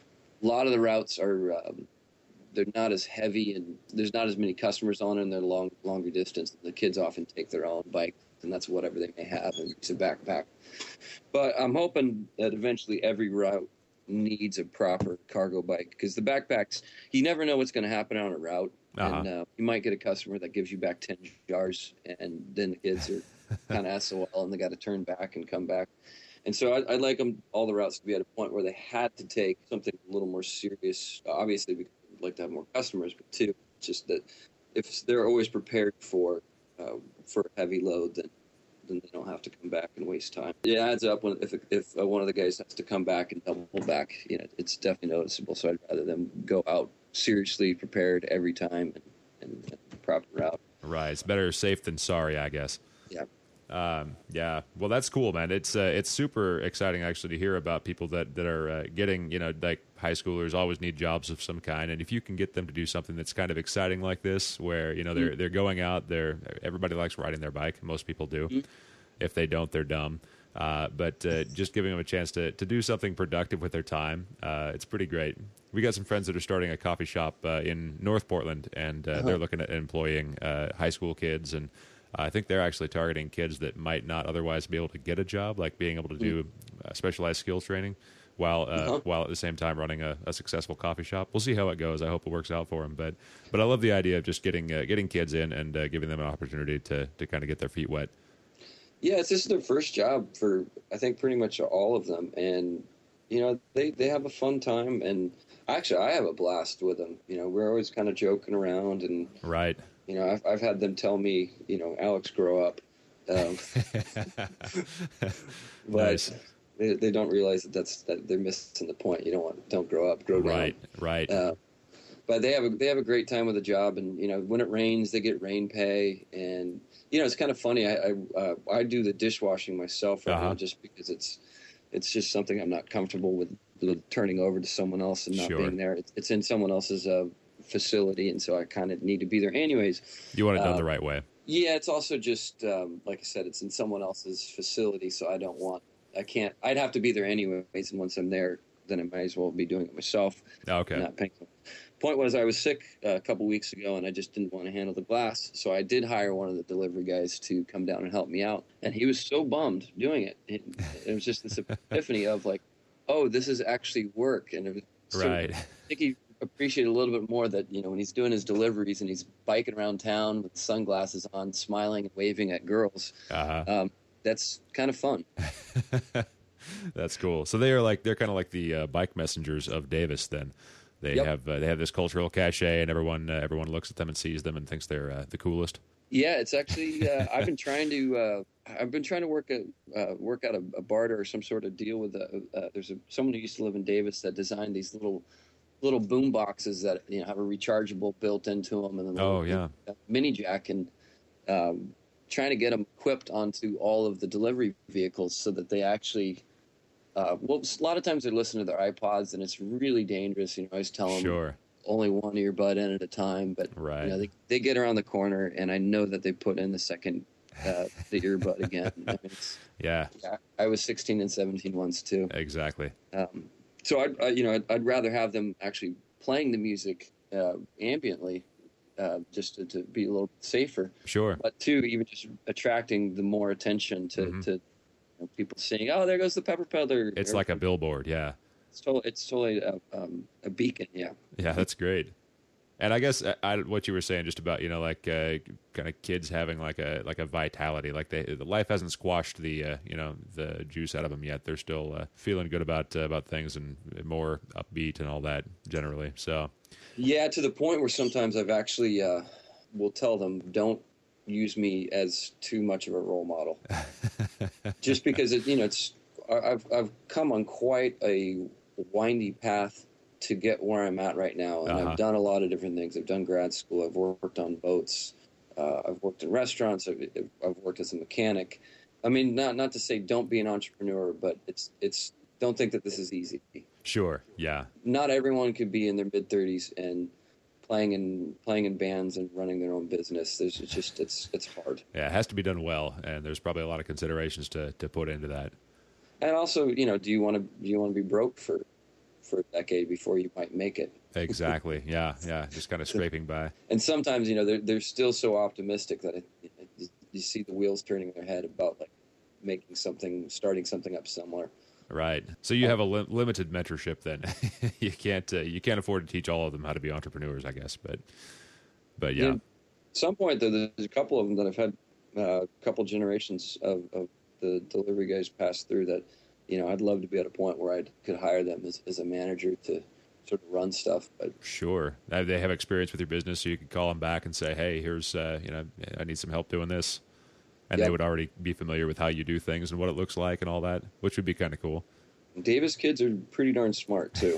Speaker 3: a lot of the routes are um, they're not as heavy, and there's not as many customers on it, and they're long longer distance. The kids often take their own bike, and that's whatever they may have, and use a backpack. But I'm hoping that eventually every route needs a proper cargo bike, because the backpacks, you never know what's going to happen on a route.
Speaker 2: Uh-huh.
Speaker 3: And uh, you might get a customer that gives you back ten jars, and then the kids are kind of S O L, and they got to turn back and come back. And so I, I'd like them, all the routes, to be at a point where they had to take something a little more serious. Obviously, we'd like to have more customers, but two, just that if they're always prepared for uh, for a heavy load, then then they don't have to come back and waste time. It adds up when if if uh, one of the guys has to come back and double back, you know, it's definitely noticeable. So I'd rather them go out seriously prepared every time, and, and, and proper route.
Speaker 2: Right. It's better safe than sorry, I guess.
Speaker 3: Yeah.
Speaker 2: Um, yeah. Well, that's cool, man. It's uh, it's super exciting actually to hear about people that that are uh, getting, you know, like high schoolers always need jobs of some kind, and if you can get them to do something that's kind of exciting like this, where, you know, they're
Speaker 3: Mm-hmm.
Speaker 2: they're going out, they're everybody likes riding their bike. Most people do.
Speaker 3: Mm-hmm.
Speaker 2: If they don't, they're dumb. Uh, but uh, just giving them a chance to, to do something productive with their time, uh, it's pretty great. We got some friends that are starting a coffee shop uh, in North Portland, and uh,
Speaker 3: Uh-huh.
Speaker 2: they're looking at employing uh, high school kids, and I think they're actually targeting kids that might not otherwise be able to get a job, like being able to do uh, specialized skills training, while uh,
Speaker 3: Uh-huh.
Speaker 2: while at the same time running a, a successful coffee shop. We'll see how it goes. I hope it works out for them. But but I love the idea of just getting uh, getting kids in and uh, giving them an opportunity to to kind of get their feet wet.
Speaker 3: Yeah, it's just their first job for I think pretty much all of them, and you know they they have a fun time, and actually I have a blast with them. You know, we're always kind of joking around, and
Speaker 2: Right.
Speaker 3: you know I've I've had them tell me, you know, Alex, grow up, um, but
Speaker 2: Nice.
Speaker 3: they, they don't realize that that's that they're missing the point. You don't want don't grow up, grow down.
Speaker 2: Right. Right.
Speaker 3: Uh, but they have a they have a great time with the job, and you know when it rains, they get rain pay, and you know it's kind of funny. I I, uh, I do the dishwashing myself right
Speaker 2: Uh-huh.
Speaker 3: now, just because it's it's just something I'm not comfortable with, with turning over to someone else and not
Speaker 2: Sure.
Speaker 3: being there. It's, it's in someone else's uh, facility, and so I kind of need to be there anyways.
Speaker 2: You want it done
Speaker 3: uh,
Speaker 2: the right way.
Speaker 3: Yeah, it's also just um, like I said, it's in someone else's facility, so I don't want I can't. I'd have to be there anyways, and once I'm there, then I might as well be doing it myself.
Speaker 2: Okay.
Speaker 3: Not paying. Point was, I was sick uh, a couple weeks ago, and I just didn't want to handle the glass. So I did hire one of the delivery guys to come down and help me out, and he was so bummed doing it. It, it was just this epiphany of like, oh, this is actually work, and it was so,
Speaker 2: Right.
Speaker 3: I think he appreciated a little bit more that you know when he's doing his deliveries and he's biking around town with sunglasses on, smiling and waving at girls.
Speaker 2: Uh-huh.
Speaker 3: Um, that's kind of fun.
Speaker 2: That's cool. So they are like they're kind of like the uh, bike messengers of Davis. Then they
Speaker 3: Yep.
Speaker 2: have uh, they have this cultural cachet, and everyone uh, everyone looks at them and sees them and thinks they're uh, the coolest.
Speaker 3: Yeah, it's actually. Uh, I've been trying to. Uh, I've been trying to work a uh, work out a, a barter or some sort of deal with. A, uh, there's a, someone who used to live in Davis that designed these little little boom boxes that you know have a rechargeable built into them, and then a
Speaker 2: Oh,
Speaker 3: little,
Speaker 2: yeah.
Speaker 3: uh, mini jack, and um, trying to get them equipped onto all of the delivery vehicles so that they actually. Uh, well, a lot of times they listen to their iPods, and it's really dangerous. You know, I always tell them
Speaker 2: Sure.
Speaker 3: only one earbud in at a time, but
Speaker 2: Right.
Speaker 3: you know, they they get around the corner, and I know that they put in the second uh, the earbud again. I, mean, it's,
Speaker 2: Yeah.
Speaker 3: yeah, I was sixteen and seventeen once too,
Speaker 2: Exactly.
Speaker 3: um, so I'd I, you know I'd, I'd rather have them actually playing the music uh, ambiently, uh, just to, to be a little safer.
Speaker 2: Sure.
Speaker 3: But two, even just attracting the more attention to,
Speaker 2: Mhm.
Speaker 3: to you know, people seeing, oh, there goes the Pepper Peddler.
Speaker 2: It's
Speaker 3: Or-
Speaker 2: like a billboard. Yeah.
Speaker 3: it's totally it's totally a, um, a beacon. Yeah.
Speaker 2: Yeah, that's great. And I guess I, I, what you were saying just about you know like uh, kind of kids having like a like a vitality, like they the life hasn't squashed the uh, you know the juice out of them yet. They're still uh, feeling good about uh, about things and more upbeat and all that generally. So
Speaker 3: Yeah, to the point where sometimes I've actually uh, will tell them don't use me as too much of a role model, just because it you know it's I- I've I've come on quite a windy path to get where I'm at right now, and
Speaker 2: Uh-huh.
Speaker 3: I've done a lot of different things. I've done grad school. I've worked on boats. Uh, I've worked in restaurants. I've, I've worked as a mechanic. I mean, not not to say don't be an entrepreneur, but it's it's don't think that this is easy.
Speaker 2: sure, yeah,
Speaker 3: Not everyone could be in their mid thirties and playing in playing in bands and running their own business. There's it's just it's it's hard.
Speaker 2: yeah, it has to be done well, and there's probably a lot of considerations to to put into that.
Speaker 3: And also, you know, do you want to do you want to be broke for for a decade before you might make it?
Speaker 2: Exactly. Yeah, yeah, just kind of scraping by.
Speaker 3: And sometimes, you know, they're they're still so optimistic that it, it, you see the wheels turning in their head about like making something, starting something up somewhere.
Speaker 2: Right. So you have a li- limited mentorship then. you can't uh, you can't afford to teach all of them how to be entrepreneurs, I guess. But but yeah,
Speaker 3: You know, at some point, though, there's a couple of them that I've had uh, a couple generations of, of the delivery guys pass through that, you know, I'd love to be at a point where I could hire them as, as a manager to sort of run stuff. But
Speaker 2: sure. Uh, They have experience with your business, so you can call them back and say, "Hey, here's uh, you know, I need some help doing this," and
Speaker 3: Yep.
Speaker 2: they would already be familiar with how you do things and what it looks like and all that, which would be kind of cool.
Speaker 3: Davis kids are pretty darn smart too.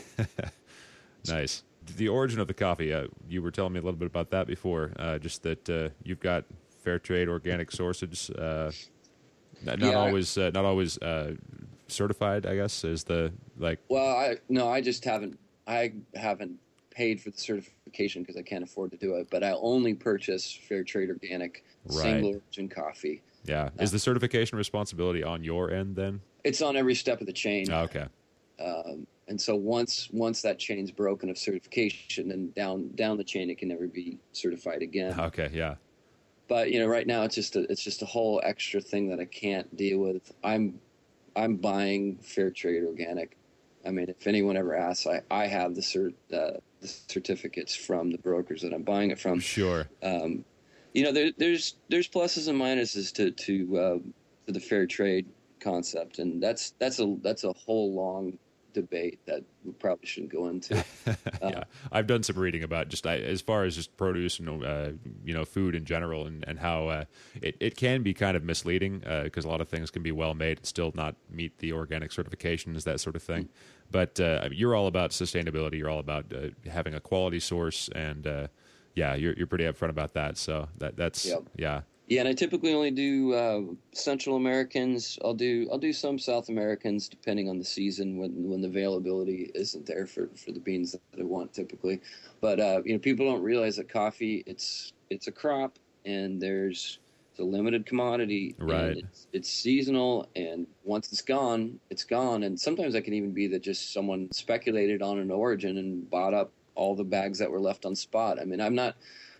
Speaker 2: Nice. The origin of the coffee, uh, you were telling me a little bit about that before. Uh, just that uh, you've got fair trade organic sources. Uh, not, not
Speaker 3: Yeah, I-
Speaker 2: always, uh, not always uh, certified. I guess is the like.
Speaker 3: Well, I no, I just haven't. I haven't paid for the certification because I can't afford to do it. But I only purchase fair trade organic
Speaker 2: Right.
Speaker 3: single origin coffee.
Speaker 2: Yeah, is the certification responsibility on your end then?
Speaker 3: It's on every step of the chain.
Speaker 2: Oh, okay.
Speaker 3: Um, and so once once that chain's broken of certification, then down down the chain it can never be certified again.
Speaker 2: Okay. Yeah.
Speaker 3: But you know, right now it's just a it's just a whole extra thing that I can't deal with. I'm I'm buying fair trade organic. I mean, if anyone ever asks, I, I have the cert uh, the certificates from the brokers that I'm buying it from.
Speaker 2: Sure.
Speaker 3: Um, you know, there, there's there's pluses and minuses to to uh, to the fair trade concept, and that's that's a that's a whole long debate that we probably shouldn't go into.
Speaker 2: Yeah, I've done some reading about just I, as far as just produce and uh, you know food in general, and and how uh, it it can be kind of misleading because uh, a lot of things can be well made and still not meet the organic certifications, that sort of thing. But uh, you're all about sustainability. You're all about uh, having a quality source, and uh, yeah, you're you're pretty upfront about that. So that that's
Speaker 3: Yep.
Speaker 2: yeah.
Speaker 3: Yeah, and I typically only do uh, Central Americans. I'll do I'll do some South Americans depending on the season when when the availability isn't there for, for the beans that I want typically. But uh, you know, people don't realize that coffee it's it's a crop, and there's it's a limited commodity.
Speaker 2: Right.
Speaker 3: And it's, it's seasonal, and once it's gone, it's gone. And sometimes that can even be that just someone speculated on an origin and bought up all the bags that were left on spot. I mean, I'm not.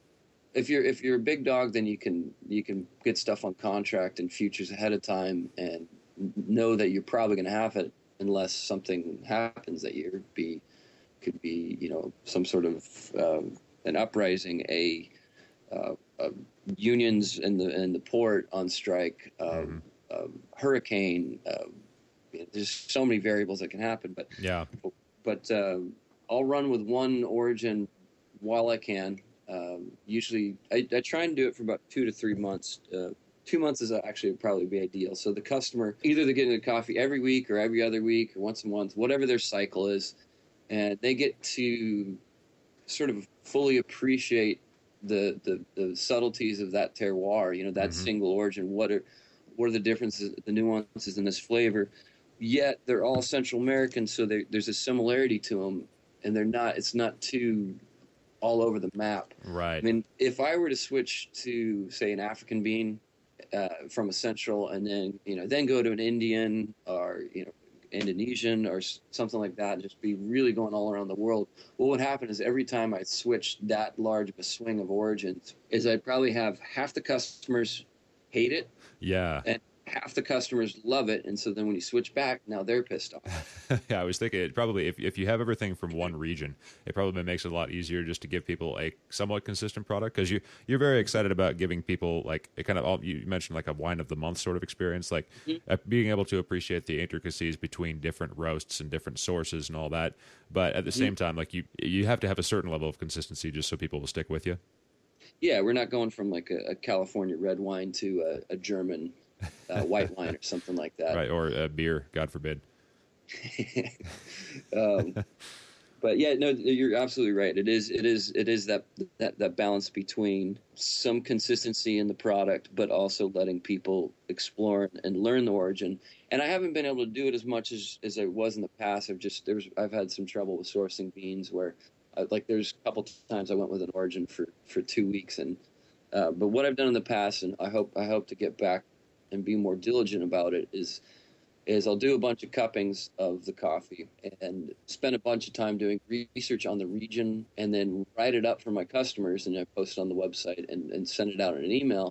Speaker 3: If you're if you're a big dog, then you can you can get stuff on contract and futures ahead of time, and know that you're probably going to have it unless something happens that year. Be could be you know some sort of um, an uprising, a, uh, a unions in the in the port on strike, um,
Speaker 2: Mm-hmm.
Speaker 3: um, hurricane. Uh, there's so many variables that can happen, but
Speaker 2: Yeah.
Speaker 3: but uh, I'll run with one origin while I can. Um, usually, I, I try and do it for about two to three months. Uh, two months is actually probably be ideal. So the customer, either they're getting the coffee every week or every other week or once a month, whatever their cycle is, and they get to sort of fully appreciate the the, the subtleties of that terroir. You know, that
Speaker 2: Mm-hmm.
Speaker 3: single origin. What are what are the differences, the nuances in this flavor? Yet they're all Central American, so there's a similarity to them, and they're not. It's not too all over the map.
Speaker 2: Right.
Speaker 3: I mean, if I were to switch to, say, an African bean uh, from a Central, and then you know, then go to an Indian or you know, Indonesian or s- something like that, and just be really going all around the world, what would happen is every time I switched that large of a swing of origins, is I'd probably have half the customers hate it,
Speaker 2: Yeah.
Speaker 3: and half the customers love it, and so then when you switch back, now they're pissed off.
Speaker 2: Yeah, I was thinking it probably if if you have everything from one region, it probably makes it a lot easier just to give people a somewhat consistent product, because you you're very excited about giving people like a kind of all you mentioned like a wine of the month sort of experience, like
Speaker 3: Mm-hmm.
Speaker 2: uh, being able to appreciate the intricacies between different roasts and different sources and all that. But at the
Speaker 3: Mm-hmm.
Speaker 2: same time, like you you have to have a certain level of consistency just so people will stick with you.
Speaker 3: Yeah, we're not going from like a, a California red wine to a, a German uh, white wine or something like that.
Speaker 2: Right, or uh, beer, God forbid.
Speaker 3: um, but yeah, no, you're absolutely right. It is, it is, it is that, that that balance between some consistency in the product, but also letting people explore and learn the origin. And I haven't been able to do it as much as, as I was in the past. I've just there's I've had some trouble with sourcing beans where, I, like, there's a couple times I went with an origin for, for two weeks, and uh, but what I've done in the past, and I hope I hope to get back and be more diligent about it, is is I'll do a bunch of cuppings of the coffee and spend a bunch of time doing research on the region, and then write it up for my customers, and I post it on the website and, and send it out in an email.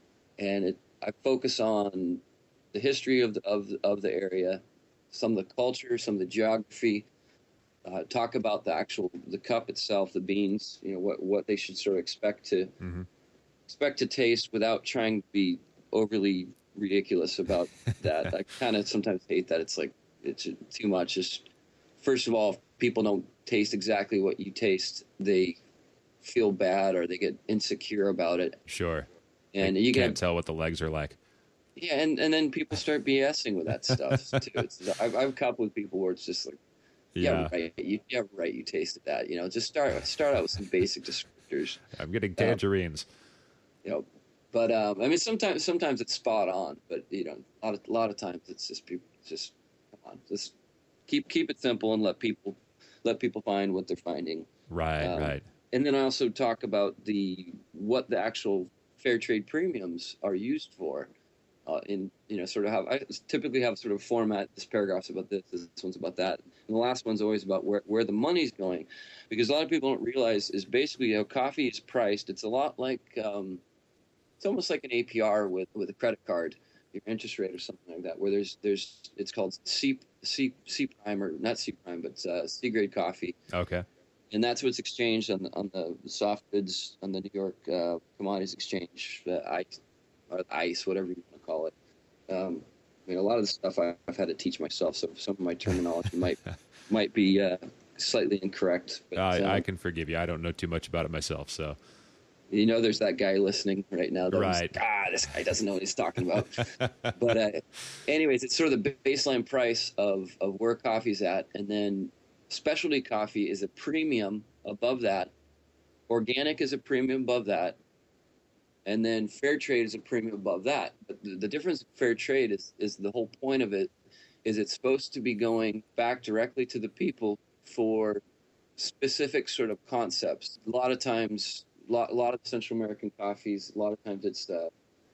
Speaker 3: And it, I focus on the history of the, of, the, of the area, some of the culture, some of the geography, uh, talk about the actual, the cup itself, the beans, you know, what, what they should sort of expect to,
Speaker 2: Mm-hmm.
Speaker 3: expect to taste without trying to be overly ridiculous about that. I kind of sometimes hate that. It's like it's too much. Just first of all, if people don't taste exactly what you taste, they feel bad or they get insecure about it.
Speaker 2: Sure.
Speaker 3: And
Speaker 2: you
Speaker 3: you
Speaker 2: can't
Speaker 3: get
Speaker 2: tell what the legs are like.
Speaker 3: yeah, and, and then people start BSing with that stuff too. It's, I've, I've coupled with people where it's just like, yeah,
Speaker 2: Yeah.
Speaker 3: right, you, yeah, right, you tasted that. You know, just start start out with some basic descriptors.
Speaker 2: I'm getting tangerines.
Speaker 3: You know, but um, I mean, sometimes sometimes it's spot on, but you know, a lot of a lot of times it's just people just come on, just keep keep it simple and let people let people find what they're finding.
Speaker 2: Right,
Speaker 3: Um,
Speaker 2: right.
Speaker 3: And then I also talk about the what the actual fair trade premiums are used for. Uh, in you know, sort of how I typically have sort of format. This paragraph's about this, this one's about that, and the last one's always about where where the money's going, because a lot of people don't realize is basically how coffee is priced. It's a lot like um, it's almost like an A P R with with a credit card, your interest rate or something like that. Where there's there's it's called C C C prime or not C prime, but uh, C grade coffee.
Speaker 2: Okay.
Speaker 3: And that's what's exchanged on the, on the soft goods on the New York uh, Commodities Exchange, uh, ICE, or ICE, whatever you want to call it. Um, of the stuff I, I've had to teach myself, so some of my terminology might might be uh, slightly incorrect. But,
Speaker 2: I,
Speaker 3: um,
Speaker 2: I can forgive you. I don't know too much about it myself, so.
Speaker 3: You know, there's that guy listening right now. That
Speaker 2: Right.
Speaker 3: Was, ah, this guy doesn't know what he's talking about. But uh, anyways, it's sort of the baseline price of, of where coffee's at. And then specialty coffee is a premium above that. Organic is a premium above that. And then fair trade is a premium above that. But the, the difference in fair trade is, is the whole point of it is it's supposed to be going back directly to the people for specific sort of concepts. A lot of times... A lot, a lot of Central American coffees. A lot of times, it's uh,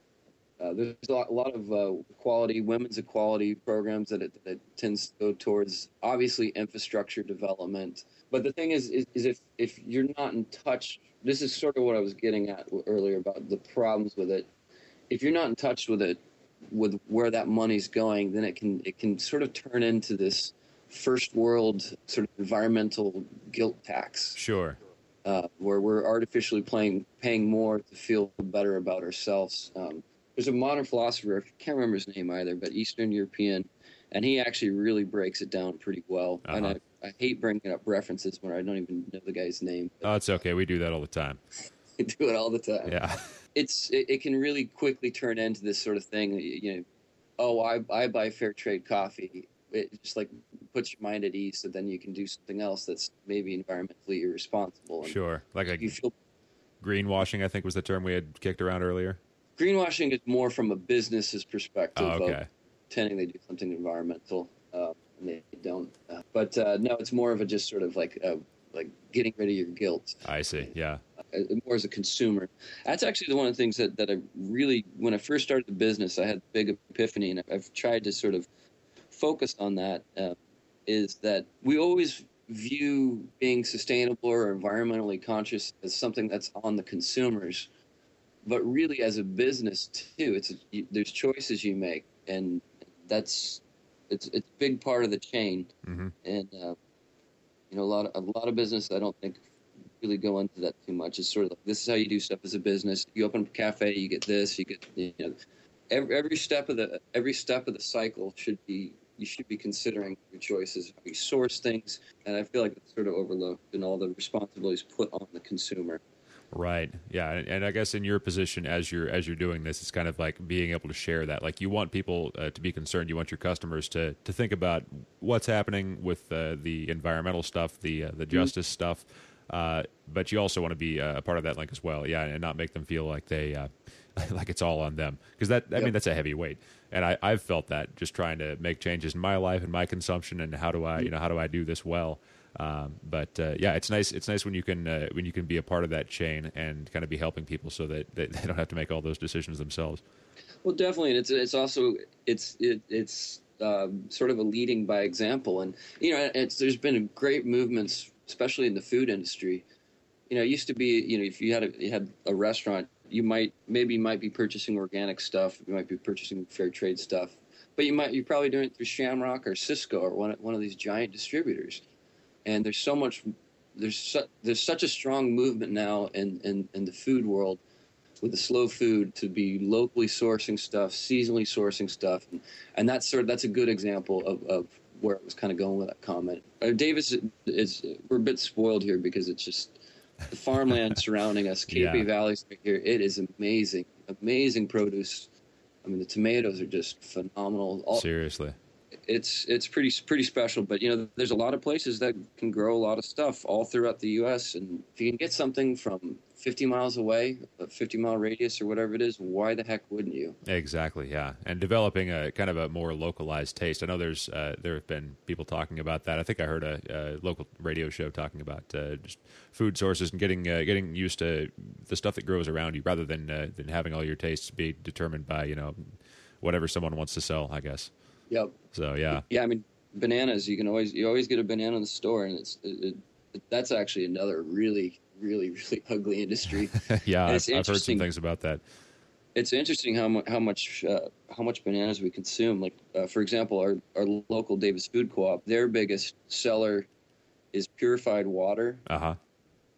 Speaker 3: uh, there's a lot, a lot of uh, quality, women's equality programs that it, that it tends to go towards. Obviously, infrastructure development. But the thing is, is, is if if you're not in touch, this is sort of what I was getting at earlier about the problems with it. If you're not in touch with it, with where that money's going, then it can it can sort of turn into this first world sort of environmental guilt tax.
Speaker 2: Sure.
Speaker 3: Uh, where we're artificially playing, paying more to feel better about ourselves. Um, there's a modern philosopher, I can't remember his name either, but Eastern European, and he actually really breaks it down pretty well.
Speaker 2: Uh-huh.
Speaker 3: And I, I hate bringing up references when I don't even know the guy's name.
Speaker 2: Oh, it's okay. We do that all the time.
Speaker 3: I do it all the time.
Speaker 2: Yeah.
Speaker 3: It's it, it can really quickly turn into this sort of thing. You know, oh, I I buy fair trade coffee. It just like puts your mind at ease, so then you can do something else that's maybe environmentally irresponsible. And
Speaker 2: Sure. Like a
Speaker 3: you feel
Speaker 2: greenwashing, I think was the term we had kicked around earlier.
Speaker 3: greenwashing is more from a business's perspective
Speaker 2: Oh, okay.
Speaker 3: of pretending they do something environmental, uh, and they don't. Uh, but uh, no, it's more of a just sort of like uh, like getting rid of your guilt.
Speaker 2: I see. Yeah.
Speaker 3: Uh, more as a consumer. That's actually the one of the things that, that I really, when I first started the business, I had a big epiphany, and I've tried to sort of focus on that, uh, is that we always view being sustainable or environmentally conscious as something that's on the consumers, but really as a business too, it's a, you, there's choices you make, and that's it's it's a big part of the chain.
Speaker 2: Mm-hmm.
Speaker 3: And uh, you know, a lot of, a lot of business I don't think really go into that too much. It's sort of like, this is how you do stuff as a business. You open a cafe, you get this, you get, you know, every every step of the every step of the cycle should be. You should be considering your choices, how you source things, and I feel like it's sort of overlooked, and all the responsibilities put on the consumer.
Speaker 2: Right. Yeah. And, and I guess in your position as you're as you're doing this, it's kind of like being able to share that. Like you want people uh, to be concerned. You want your customers to to think about what's happening with uh, the environmental stuff, the uh, the justice mm-hmm. stuff. Uh, but you also want to be uh, a part of that link as well. Yeah, and not make them feel like they uh, like it's all on them, because that I yep. mean that's a heavy weight. And I, I've felt that just trying to make changes in my life and my consumption, and how do I, you know, how do I do this well? Um, but uh, yeah, it's nice. It's nice when you can uh, when you can be a part of that chain and kind of be helping people, so that they, they don't have to make all those decisions themselves.
Speaker 3: Well, definitely, and it's it's also it's it, it's um, sort of a leading by example, and you know, it's there's been great movements, especially in the food industry. You know, it used to be, you know, if you had a you had a restaurant, you might maybe you might be purchasing organic stuff, you might be purchasing fair trade stuff, but you might you're probably doing it through Shamrock or Cisco or one one of these giant distributors. And there's so much, there's su- there's such a strong movement now in, in, in the food world with the slow food to be locally sourcing stuff, seasonally sourcing stuff, and, and that's sort of that's a good example of, of where it was kind of going with that comment. Uh, Davis is, is we're a bit spoiled here because it's just the farmland surrounding us, Cape
Speaker 2: yeah.
Speaker 3: Valley's right here. It is amazing, amazing produce. I mean, the tomatoes are just phenomenal. All,
Speaker 2: Seriously.
Speaker 3: It's it's pretty pretty special, but you know, there's a lot of places that can grow a lot of stuff all throughout the U S, and if you can get something from fifty miles away, a fifty mile radius or whatever it is, why the heck wouldn't you?
Speaker 2: Exactly, yeah. And developing a kind of a more localized taste. I know there's uh, there have been people talking about that. I think I heard a, a local radio show talking about uh, just food sources and getting uh, getting used to the stuff that grows around you, rather than uh, than having all your tastes be determined by, you know, whatever someone wants to sell, I guess.
Speaker 3: Yep.
Speaker 2: So yeah.
Speaker 3: Yeah, I mean, bananas. You can always you always get a banana in the store, and it's it, it, that's actually another really really really ugly industry.
Speaker 2: yeah, I've, I've heard some things about that.
Speaker 3: It's interesting how much how much uh, how much bananas we consume. Like uh, for example, our our local Davis Food Co-op, their biggest seller is purified water.
Speaker 2: Uh huh.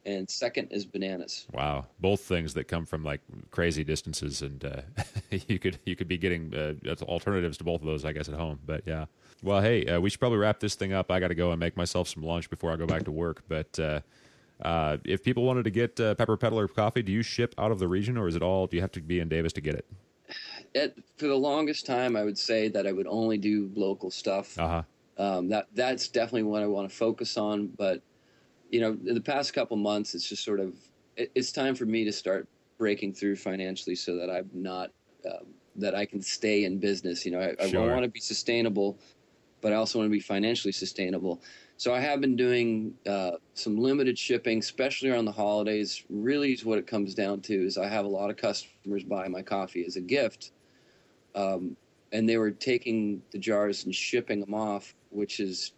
Speaker 3: and second is bananas.
Speaker 2: Wow, both things that come from like crazy distances, and uh, you could you could be getting uh, alternatives to both of those, I guess, at home. But yeah, well, hey, uh, we should probably wrap this thing up. I got to go and make myself some lunch before I go back to work. But uh, uh, if people wanted to get uh, Pepper Peddler coffee, do you ship out of the region, or is it all? Do you have to be in Davis to get it?
Speaker 3: It, for the longest time, I would say that I would only do local stuff.
Speaker 2: Uh huh.
Speaker 3: Um, that that's definitely what I want to focus on. But you know, in the past couple months, it's just sort of it, it's time for me to start breaking through financially, so that I'm not um, that I can stay in business. You know, I,
Speaker 2: Sure.
Speaker 3: I want to be sustainable, but I also want to be financially sustainable. So I have been doing uh, some limited shipping, especially around the holidays. Really, is what it comes down to. Is I have a lot of customers buy my coffee as a gift. Um, and they were taking the jars and shipping them off, which is,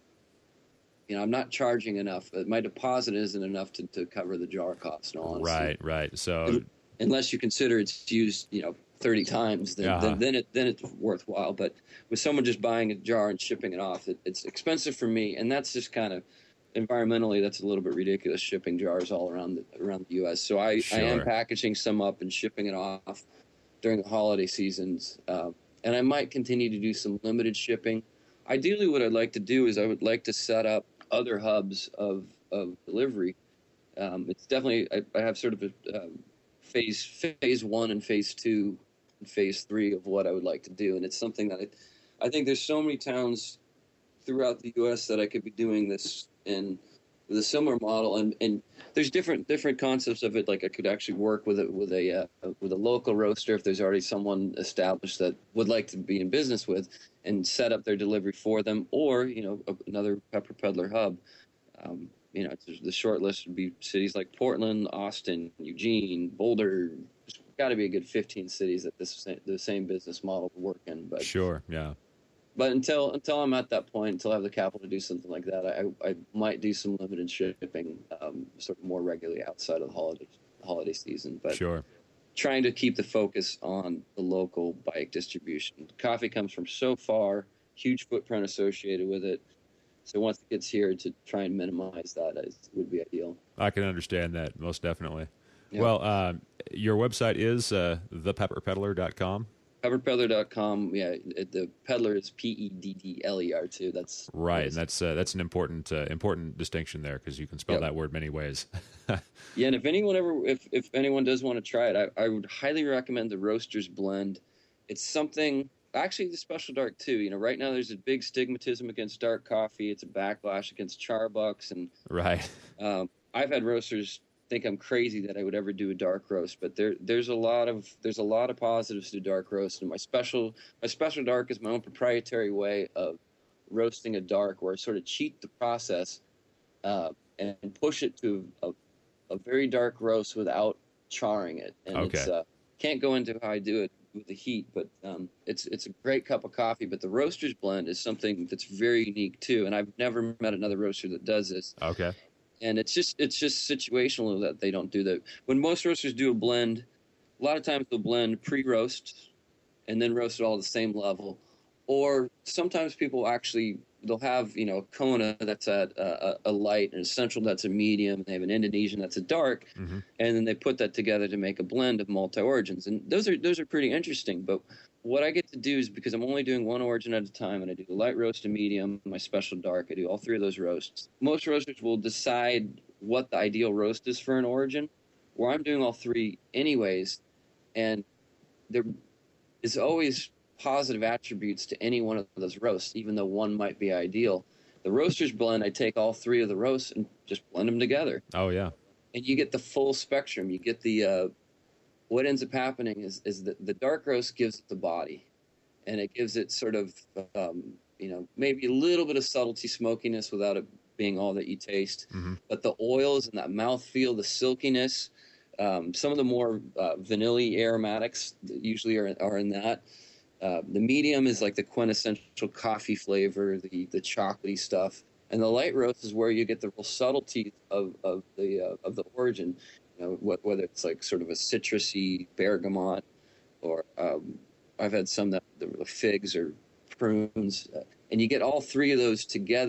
Speaker 3: you know, I'm not charging enough. My deposit isn't enough to, to cover the jar cost. No, honestly.
Speaker 2: Right, right. So
Speaker 3: Unless you consider it's used, you know, thirty times, then
Speaker 2: Uh-huh.
Speaker 3: then, then it then it's worthwhile. But with someone just buying a jar and shipping it off, it, it's expensive for me, and that's just kind of environmentally, that's a little bit ridiculous. Shipping jars all around the, around the U S. So I, I am
Speaker 2: Sure.
Speaker 3: packaging some up and shipping it off during the holiday seasons, uh, and I might continue to do some limited shipping. Ideally, what I'd like to do is I would like to set up other hubs of, of delivery. Um, it's definitely I, I have sort of a um, phase phase one and phase two and phase three of what I would like to do, and it's something that I, I think there's so many towns throughout the U S that I could be doing this in with a similar model, and, and there's different different concepts of it. Like I could actually work with it with a uh, with a local roaster if there's already someone established that would like to be in business with, and set up their delivery for them, or you know another Pepper Peddler hub. Um, you know, it's, the short list would be cities like Portland, Austin, Eugene, Boulder. There's got to be a good fifteen cities that this the same business model would work in. But
Speaker 2: sure, yeah.
Speaker 3: But until until I'm at that point, until I have the capital to do something like that, I, I might do some limited shipping, um, sort of more regularly outside of the holiday holiday season. But
Speaker 2: Sure.
Speaker 3: trying to keep the focus on the local bike distribution. Coffee comes from so far, huge footprint associated with it. So once it gets here, to try and minimize that is, would be ideal.
Speaker 2: I can understand that most definitely.
Speaker 3: Yeah.
Speaker 2: Well, um, your website is uh, the pepper peddler dot com.
Speaker 3: pepper peddler dot com. Yeah, it, the peddler is P E D D L E R too. That's
Speaker 2: Right, and that's uh, that's an important uh, important distinction there, because you can spell
Speaker 3: Yep.
Speaker 2: that word many ways.
Speaker 3: Yeah, and if anyone ever, if, if anyone does want to try it, I, I would highly recommend the Roasters Blend. It's something, actually the Special Dark too. You know, right now there's a big stigmatism against dark coffee. It's a backlash against Charbucks, and
Speaker 2: Right.
Speaker 3: um, I've had roasters think I'm crazy that I would ever do a dark roast, but there there's a lot of there's a lot of positives to dark roast, and my special my special dark is my own proprietary way of roasting a dark, where I sort of cheat the process uh, and push it to a, a very dark roast without charring it. And
Speaker 2: Okay.
Speaker 3: it's uh, can't go into how I do it with the heat, but um, it's it's a great cup of coffee. But the Roasters Blend is something that's very unique too, and I've never met another roaster that does this.
Speaker 2: Okay.
Speaker 3: And it's just it's just situational that they don't do that. When most roasters do a blend, a lot of times they'll blend pre-roast and then roast it all at the same level. Or sometimes people actually they'll have you know a Kona that's at a, a light and a Central that's a medium. And they have an Indonesian that's a dark,
Speaker 2: Mm-hmm.
Speaker 3: and then they put that together to make a blend of multi origins. And those are those are pretty interesting. But what I get to do is, because I'm only doing one origin at a time, and I do the light roast and medium, my special dark, I do all three of those roasts. Most roasters will decide what the ideal roast is for an origin, where I'm doing all three anyways, and there is always positive attributes to any one of those roasts, even though one might be ideal. The Roasters Blend, I take all three of the roasts and just blend them together,
Speaker 2: Oh yeah.
Speaker 3: and you get the full spectrum. You get the uh, what ends up happening is is that the dark roast gives it the body, and it gives it sort of um, you know maybe a little bit of subtlety, smokiness, without it being all that you taste.
Speaker 2: Mhm.
Speaker 3: But the oils and that mouthfeel, the silkiness, um, some of the more uh, vanilla aromatics that usually are are in that. Uh, the medium is like the quintessential coffee flavor, the the chocolatey stuff, and the light roast is where you get the real subtlety of of the uh, of the origin. You know, what, whether it's like sort of a citrusy bergamot, or um, I've had some that the figs or prunes, uh, and you get all three of those together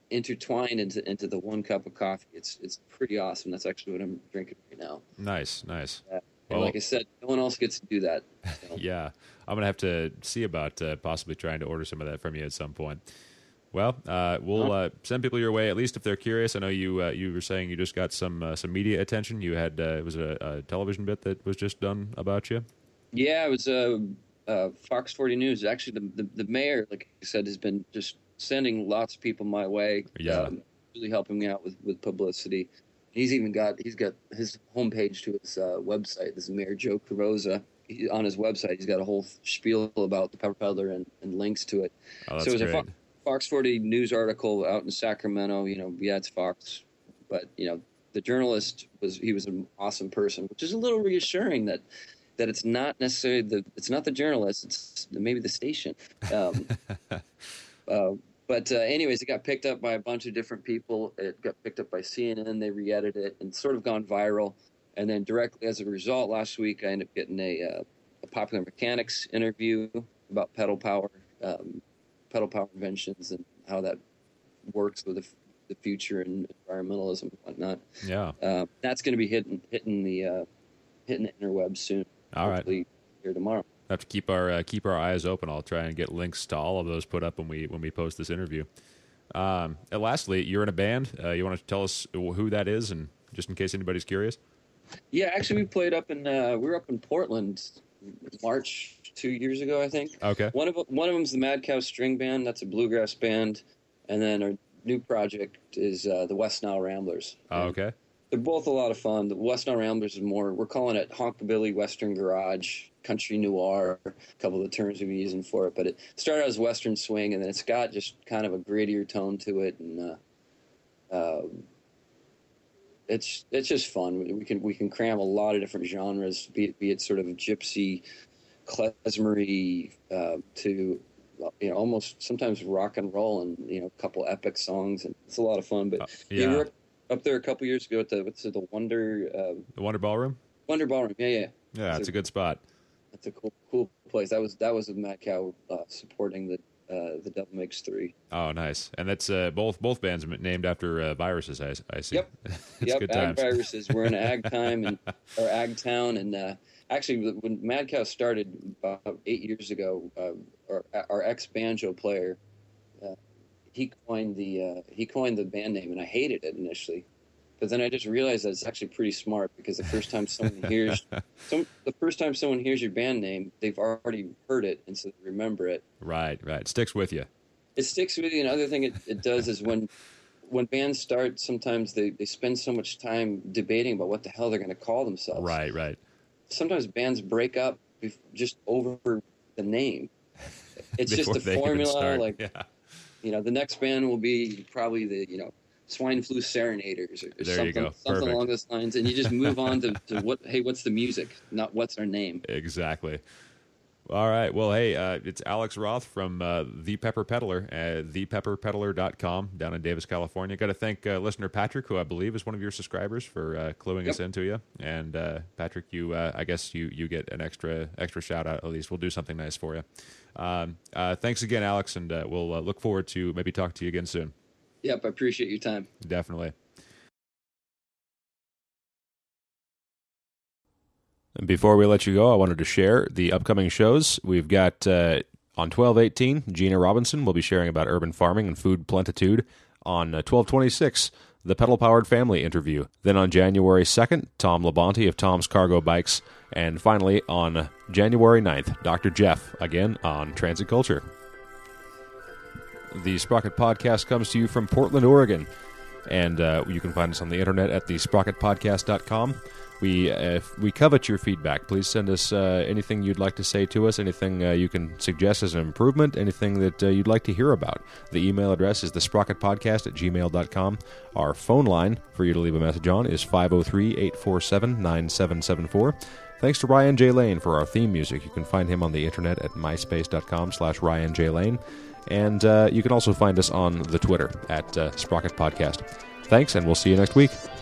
Speaker 3: intertwined into into the one cup of coffee. It's it's pretty awesome. That's actually what I'm drinking right now.
Speaker 2: Nice, nice.
Speaker 3: Uh,
Speaker 2: Well,
Speaker 3: like I said, no one else gets to do that. So.
Speaker 2: Yeah, I'm gonna have to see about uh, possibly trying to order some of that from you at some point. Well, uh, we'll uh, send people your way, at least if they're curious. I know you uh, you were saying you just got some uh, some media attention. You had uh, it was a, a television bit that was just done about you.
Speaker 3: Yeah, it was uh, uh, Fox forty News. Actually, the, the the mayor, like I said, has been just sending lots of people my way.
Speaker 2: Yeah,
Speaker 3: um, really helping me out with, with publicity. He's even got he's got his homepage to his uh, website. This is Mayor Joe Carrozza. He, on his website, he's got a whole spiel about the Pepper Peddler and, and links to it.
Speaker 2: Oh, that's
Speaker 3: so it was
Speaker 2: great.
Speaker 3: a Fo- Fox forty News article out in Sacramento. You know, yeah, it's Fox, but you know, the journalist was he was an awesome person, which is a little reassuring that that it's not necessarily the it's not the journalist, it's maybe the station. Um, uh, But uh, anyways, it got picked up by a bunch of different people. It got picked up by C N N. They re-edited it and sort of gone viral. And then directly as a result, last week I ended up getting a, uh, a Popular Mechanics interview about pedal power, um, pedal power inventions, and how that works with the, f- the future and environmentalism and whatnot.
Speaker 2: Yeah,
Speaker 3: uh, that's going to be hitting hitting the uh, hitting the interwebs soon.
Speaker 2: All right.
Speaker 3: Hopefully here tomorrow.
Speaker 2: Have to keep our uh, keep our eyes open. I'll try and get links to all of those put up when we when we post this interview. Um, and lastly, you're in a band. Uh, you want to tell us who that is, and just in case anybody's curious.
Speaker 3: Yeah, actually, we played up in uh, we were up in Portland March two years ago, I think.
Speaker 2: Okay.
Speaker 3: One of one of them's the Mad Cow String Band. That's a bluegrass band, and then our new project is uh, the West Nile Ramblers.
Speaker 2: Oh, okay.
Speaker 3: They're both a lot of fun. The West Nile Ramblers is more, we're calling it honkabilly, Western garage, country noir, a couple of the terms we've been using for it. But it started out as Western swing, and then it's got just kind of a grittier tone to it, and uh, uh, it's it's just fun. We can we can cram a lot of different genres, be it, be it sort of gypsy, klezmery, uh, to you know almost sometimes rock and roll, and you know a couple epic songs, and it's a lot of fun. But
Speaker 2: Uh,
Speaker 3: yeah.
Speaker 2: yeah.
Speaker 3: we were up there a couple years ago at the what's it, the Wonder uh,
Speaker 2: The Wonder Ballroom.
Speaker 3: Wonder Ballroom. Yeah, yeah,
Speaker 2: Yeah, it's
Speaker 3: It's
Speaker 2: a good spot.
Speaker 3: that's a cool cool place. That was that was with Mad Cow uh, supporting the uh, the Devil Makes Three.
Speaker 2: Oh, nice. And that's uh, both both bands are named after uh, viruses. I, I see.
Speaker 3: Yep.
Speaker 2: it's
Speaker 3: yep,
Speaker 2: good
Speaker 3: Ag
Speaker 2: times.
Speaker 3: Viruses. We're in Ag Time and or Ag Town, and uh, actually when Mad Cow started about eight years ago, uh, our, our ex banjo player, uh, he coined the uh, he coined the band name, and I hated it initially. But then I just realized that it's actually pretty smart, because the first time someone hears, some, the first time someone hears your band name, they've already heard it, and so they remember it.
Speaker 2: Right, right. It sticks with you.
Speaker 3: It sticks with you. Another thing it, it does is when when bands start, sometimes they, they spend so much time debating about what the hell they're going to call themselves.
Speaker 2: Right, right.
Speaker 3: Sometimes bands break up bef- just over the name. It's just
Speaker 2: Before
Speaker 3: a
Speaker 2: they even
Speaker 3: formula.
Speaker 2: start.
Speaker 3: Like
Speaker 2: yeah.
Speaker 3: you know, the next band will be probably the you know. Swine Flu Serenaders or, or
Speaker 2: There you
Speaker 3: something,
Speaker 2: go.
Speaker 3: something
Speaker 2: Perfect.
Speaker 3: along those lines, and you just move on to, to what? Hey, what's the music? Not what's our name.
Speaker 2: Exactly. All right. Well, hey, uh, it's Alex Roth from uh, The Pepper Peddler at the pepper peddler dot com down in Davis, California. Got to thank uh, listener Patrick, who I believe is one of your subscribers, for uh, cluing
Speaker 3: Yep.
Speaker 2: us into you. And uh, Patrick, you, uh, I guess you you get an extra extra shout out. At least we'll do something nice for you. Um, uh, thanks again, Alex, and uh, we'll uh, look forward to maybe talk to you again soon.
Speaker 3: Yep, I appreciate your time.
Speaker 2: Definitely. And before we let you go, I wanted to share the upcoming shows. We've got uh, on twelve eighteen, Gina Robinson will be sharing about urban farming and food plentitude. On uh, twelve twenty-six, the Pedal Powered Family interview. Then on January second, Tom Labonte of Tom's Cargo Bikes. And finally, on January ninth, Doctor Jeff, again on Transit Culture. The Sprocket Podcast comes to you from Portland, Oregon, and uh, you can find us on the internet at the sprocket podcast dot com. We uh, we covet your feedback. Please send us uh, anything you'd like to say to us, anything uh, you can suggest as an improvement, anything that uh, you'd like to hear about. The email address is the sprocket podcast at gmail dot com. Our phone line for you to leave a message on is five oh three, eight four seven, nine seven seven four. Thanks to Ryan J. Lane for our theme music. You can find him on the internet at myspace dot com slash Ryan J. Lane. And uh, you can also find us on the Twitter at uh, Sprocket Podcast. Thanks, and we'll see you next week.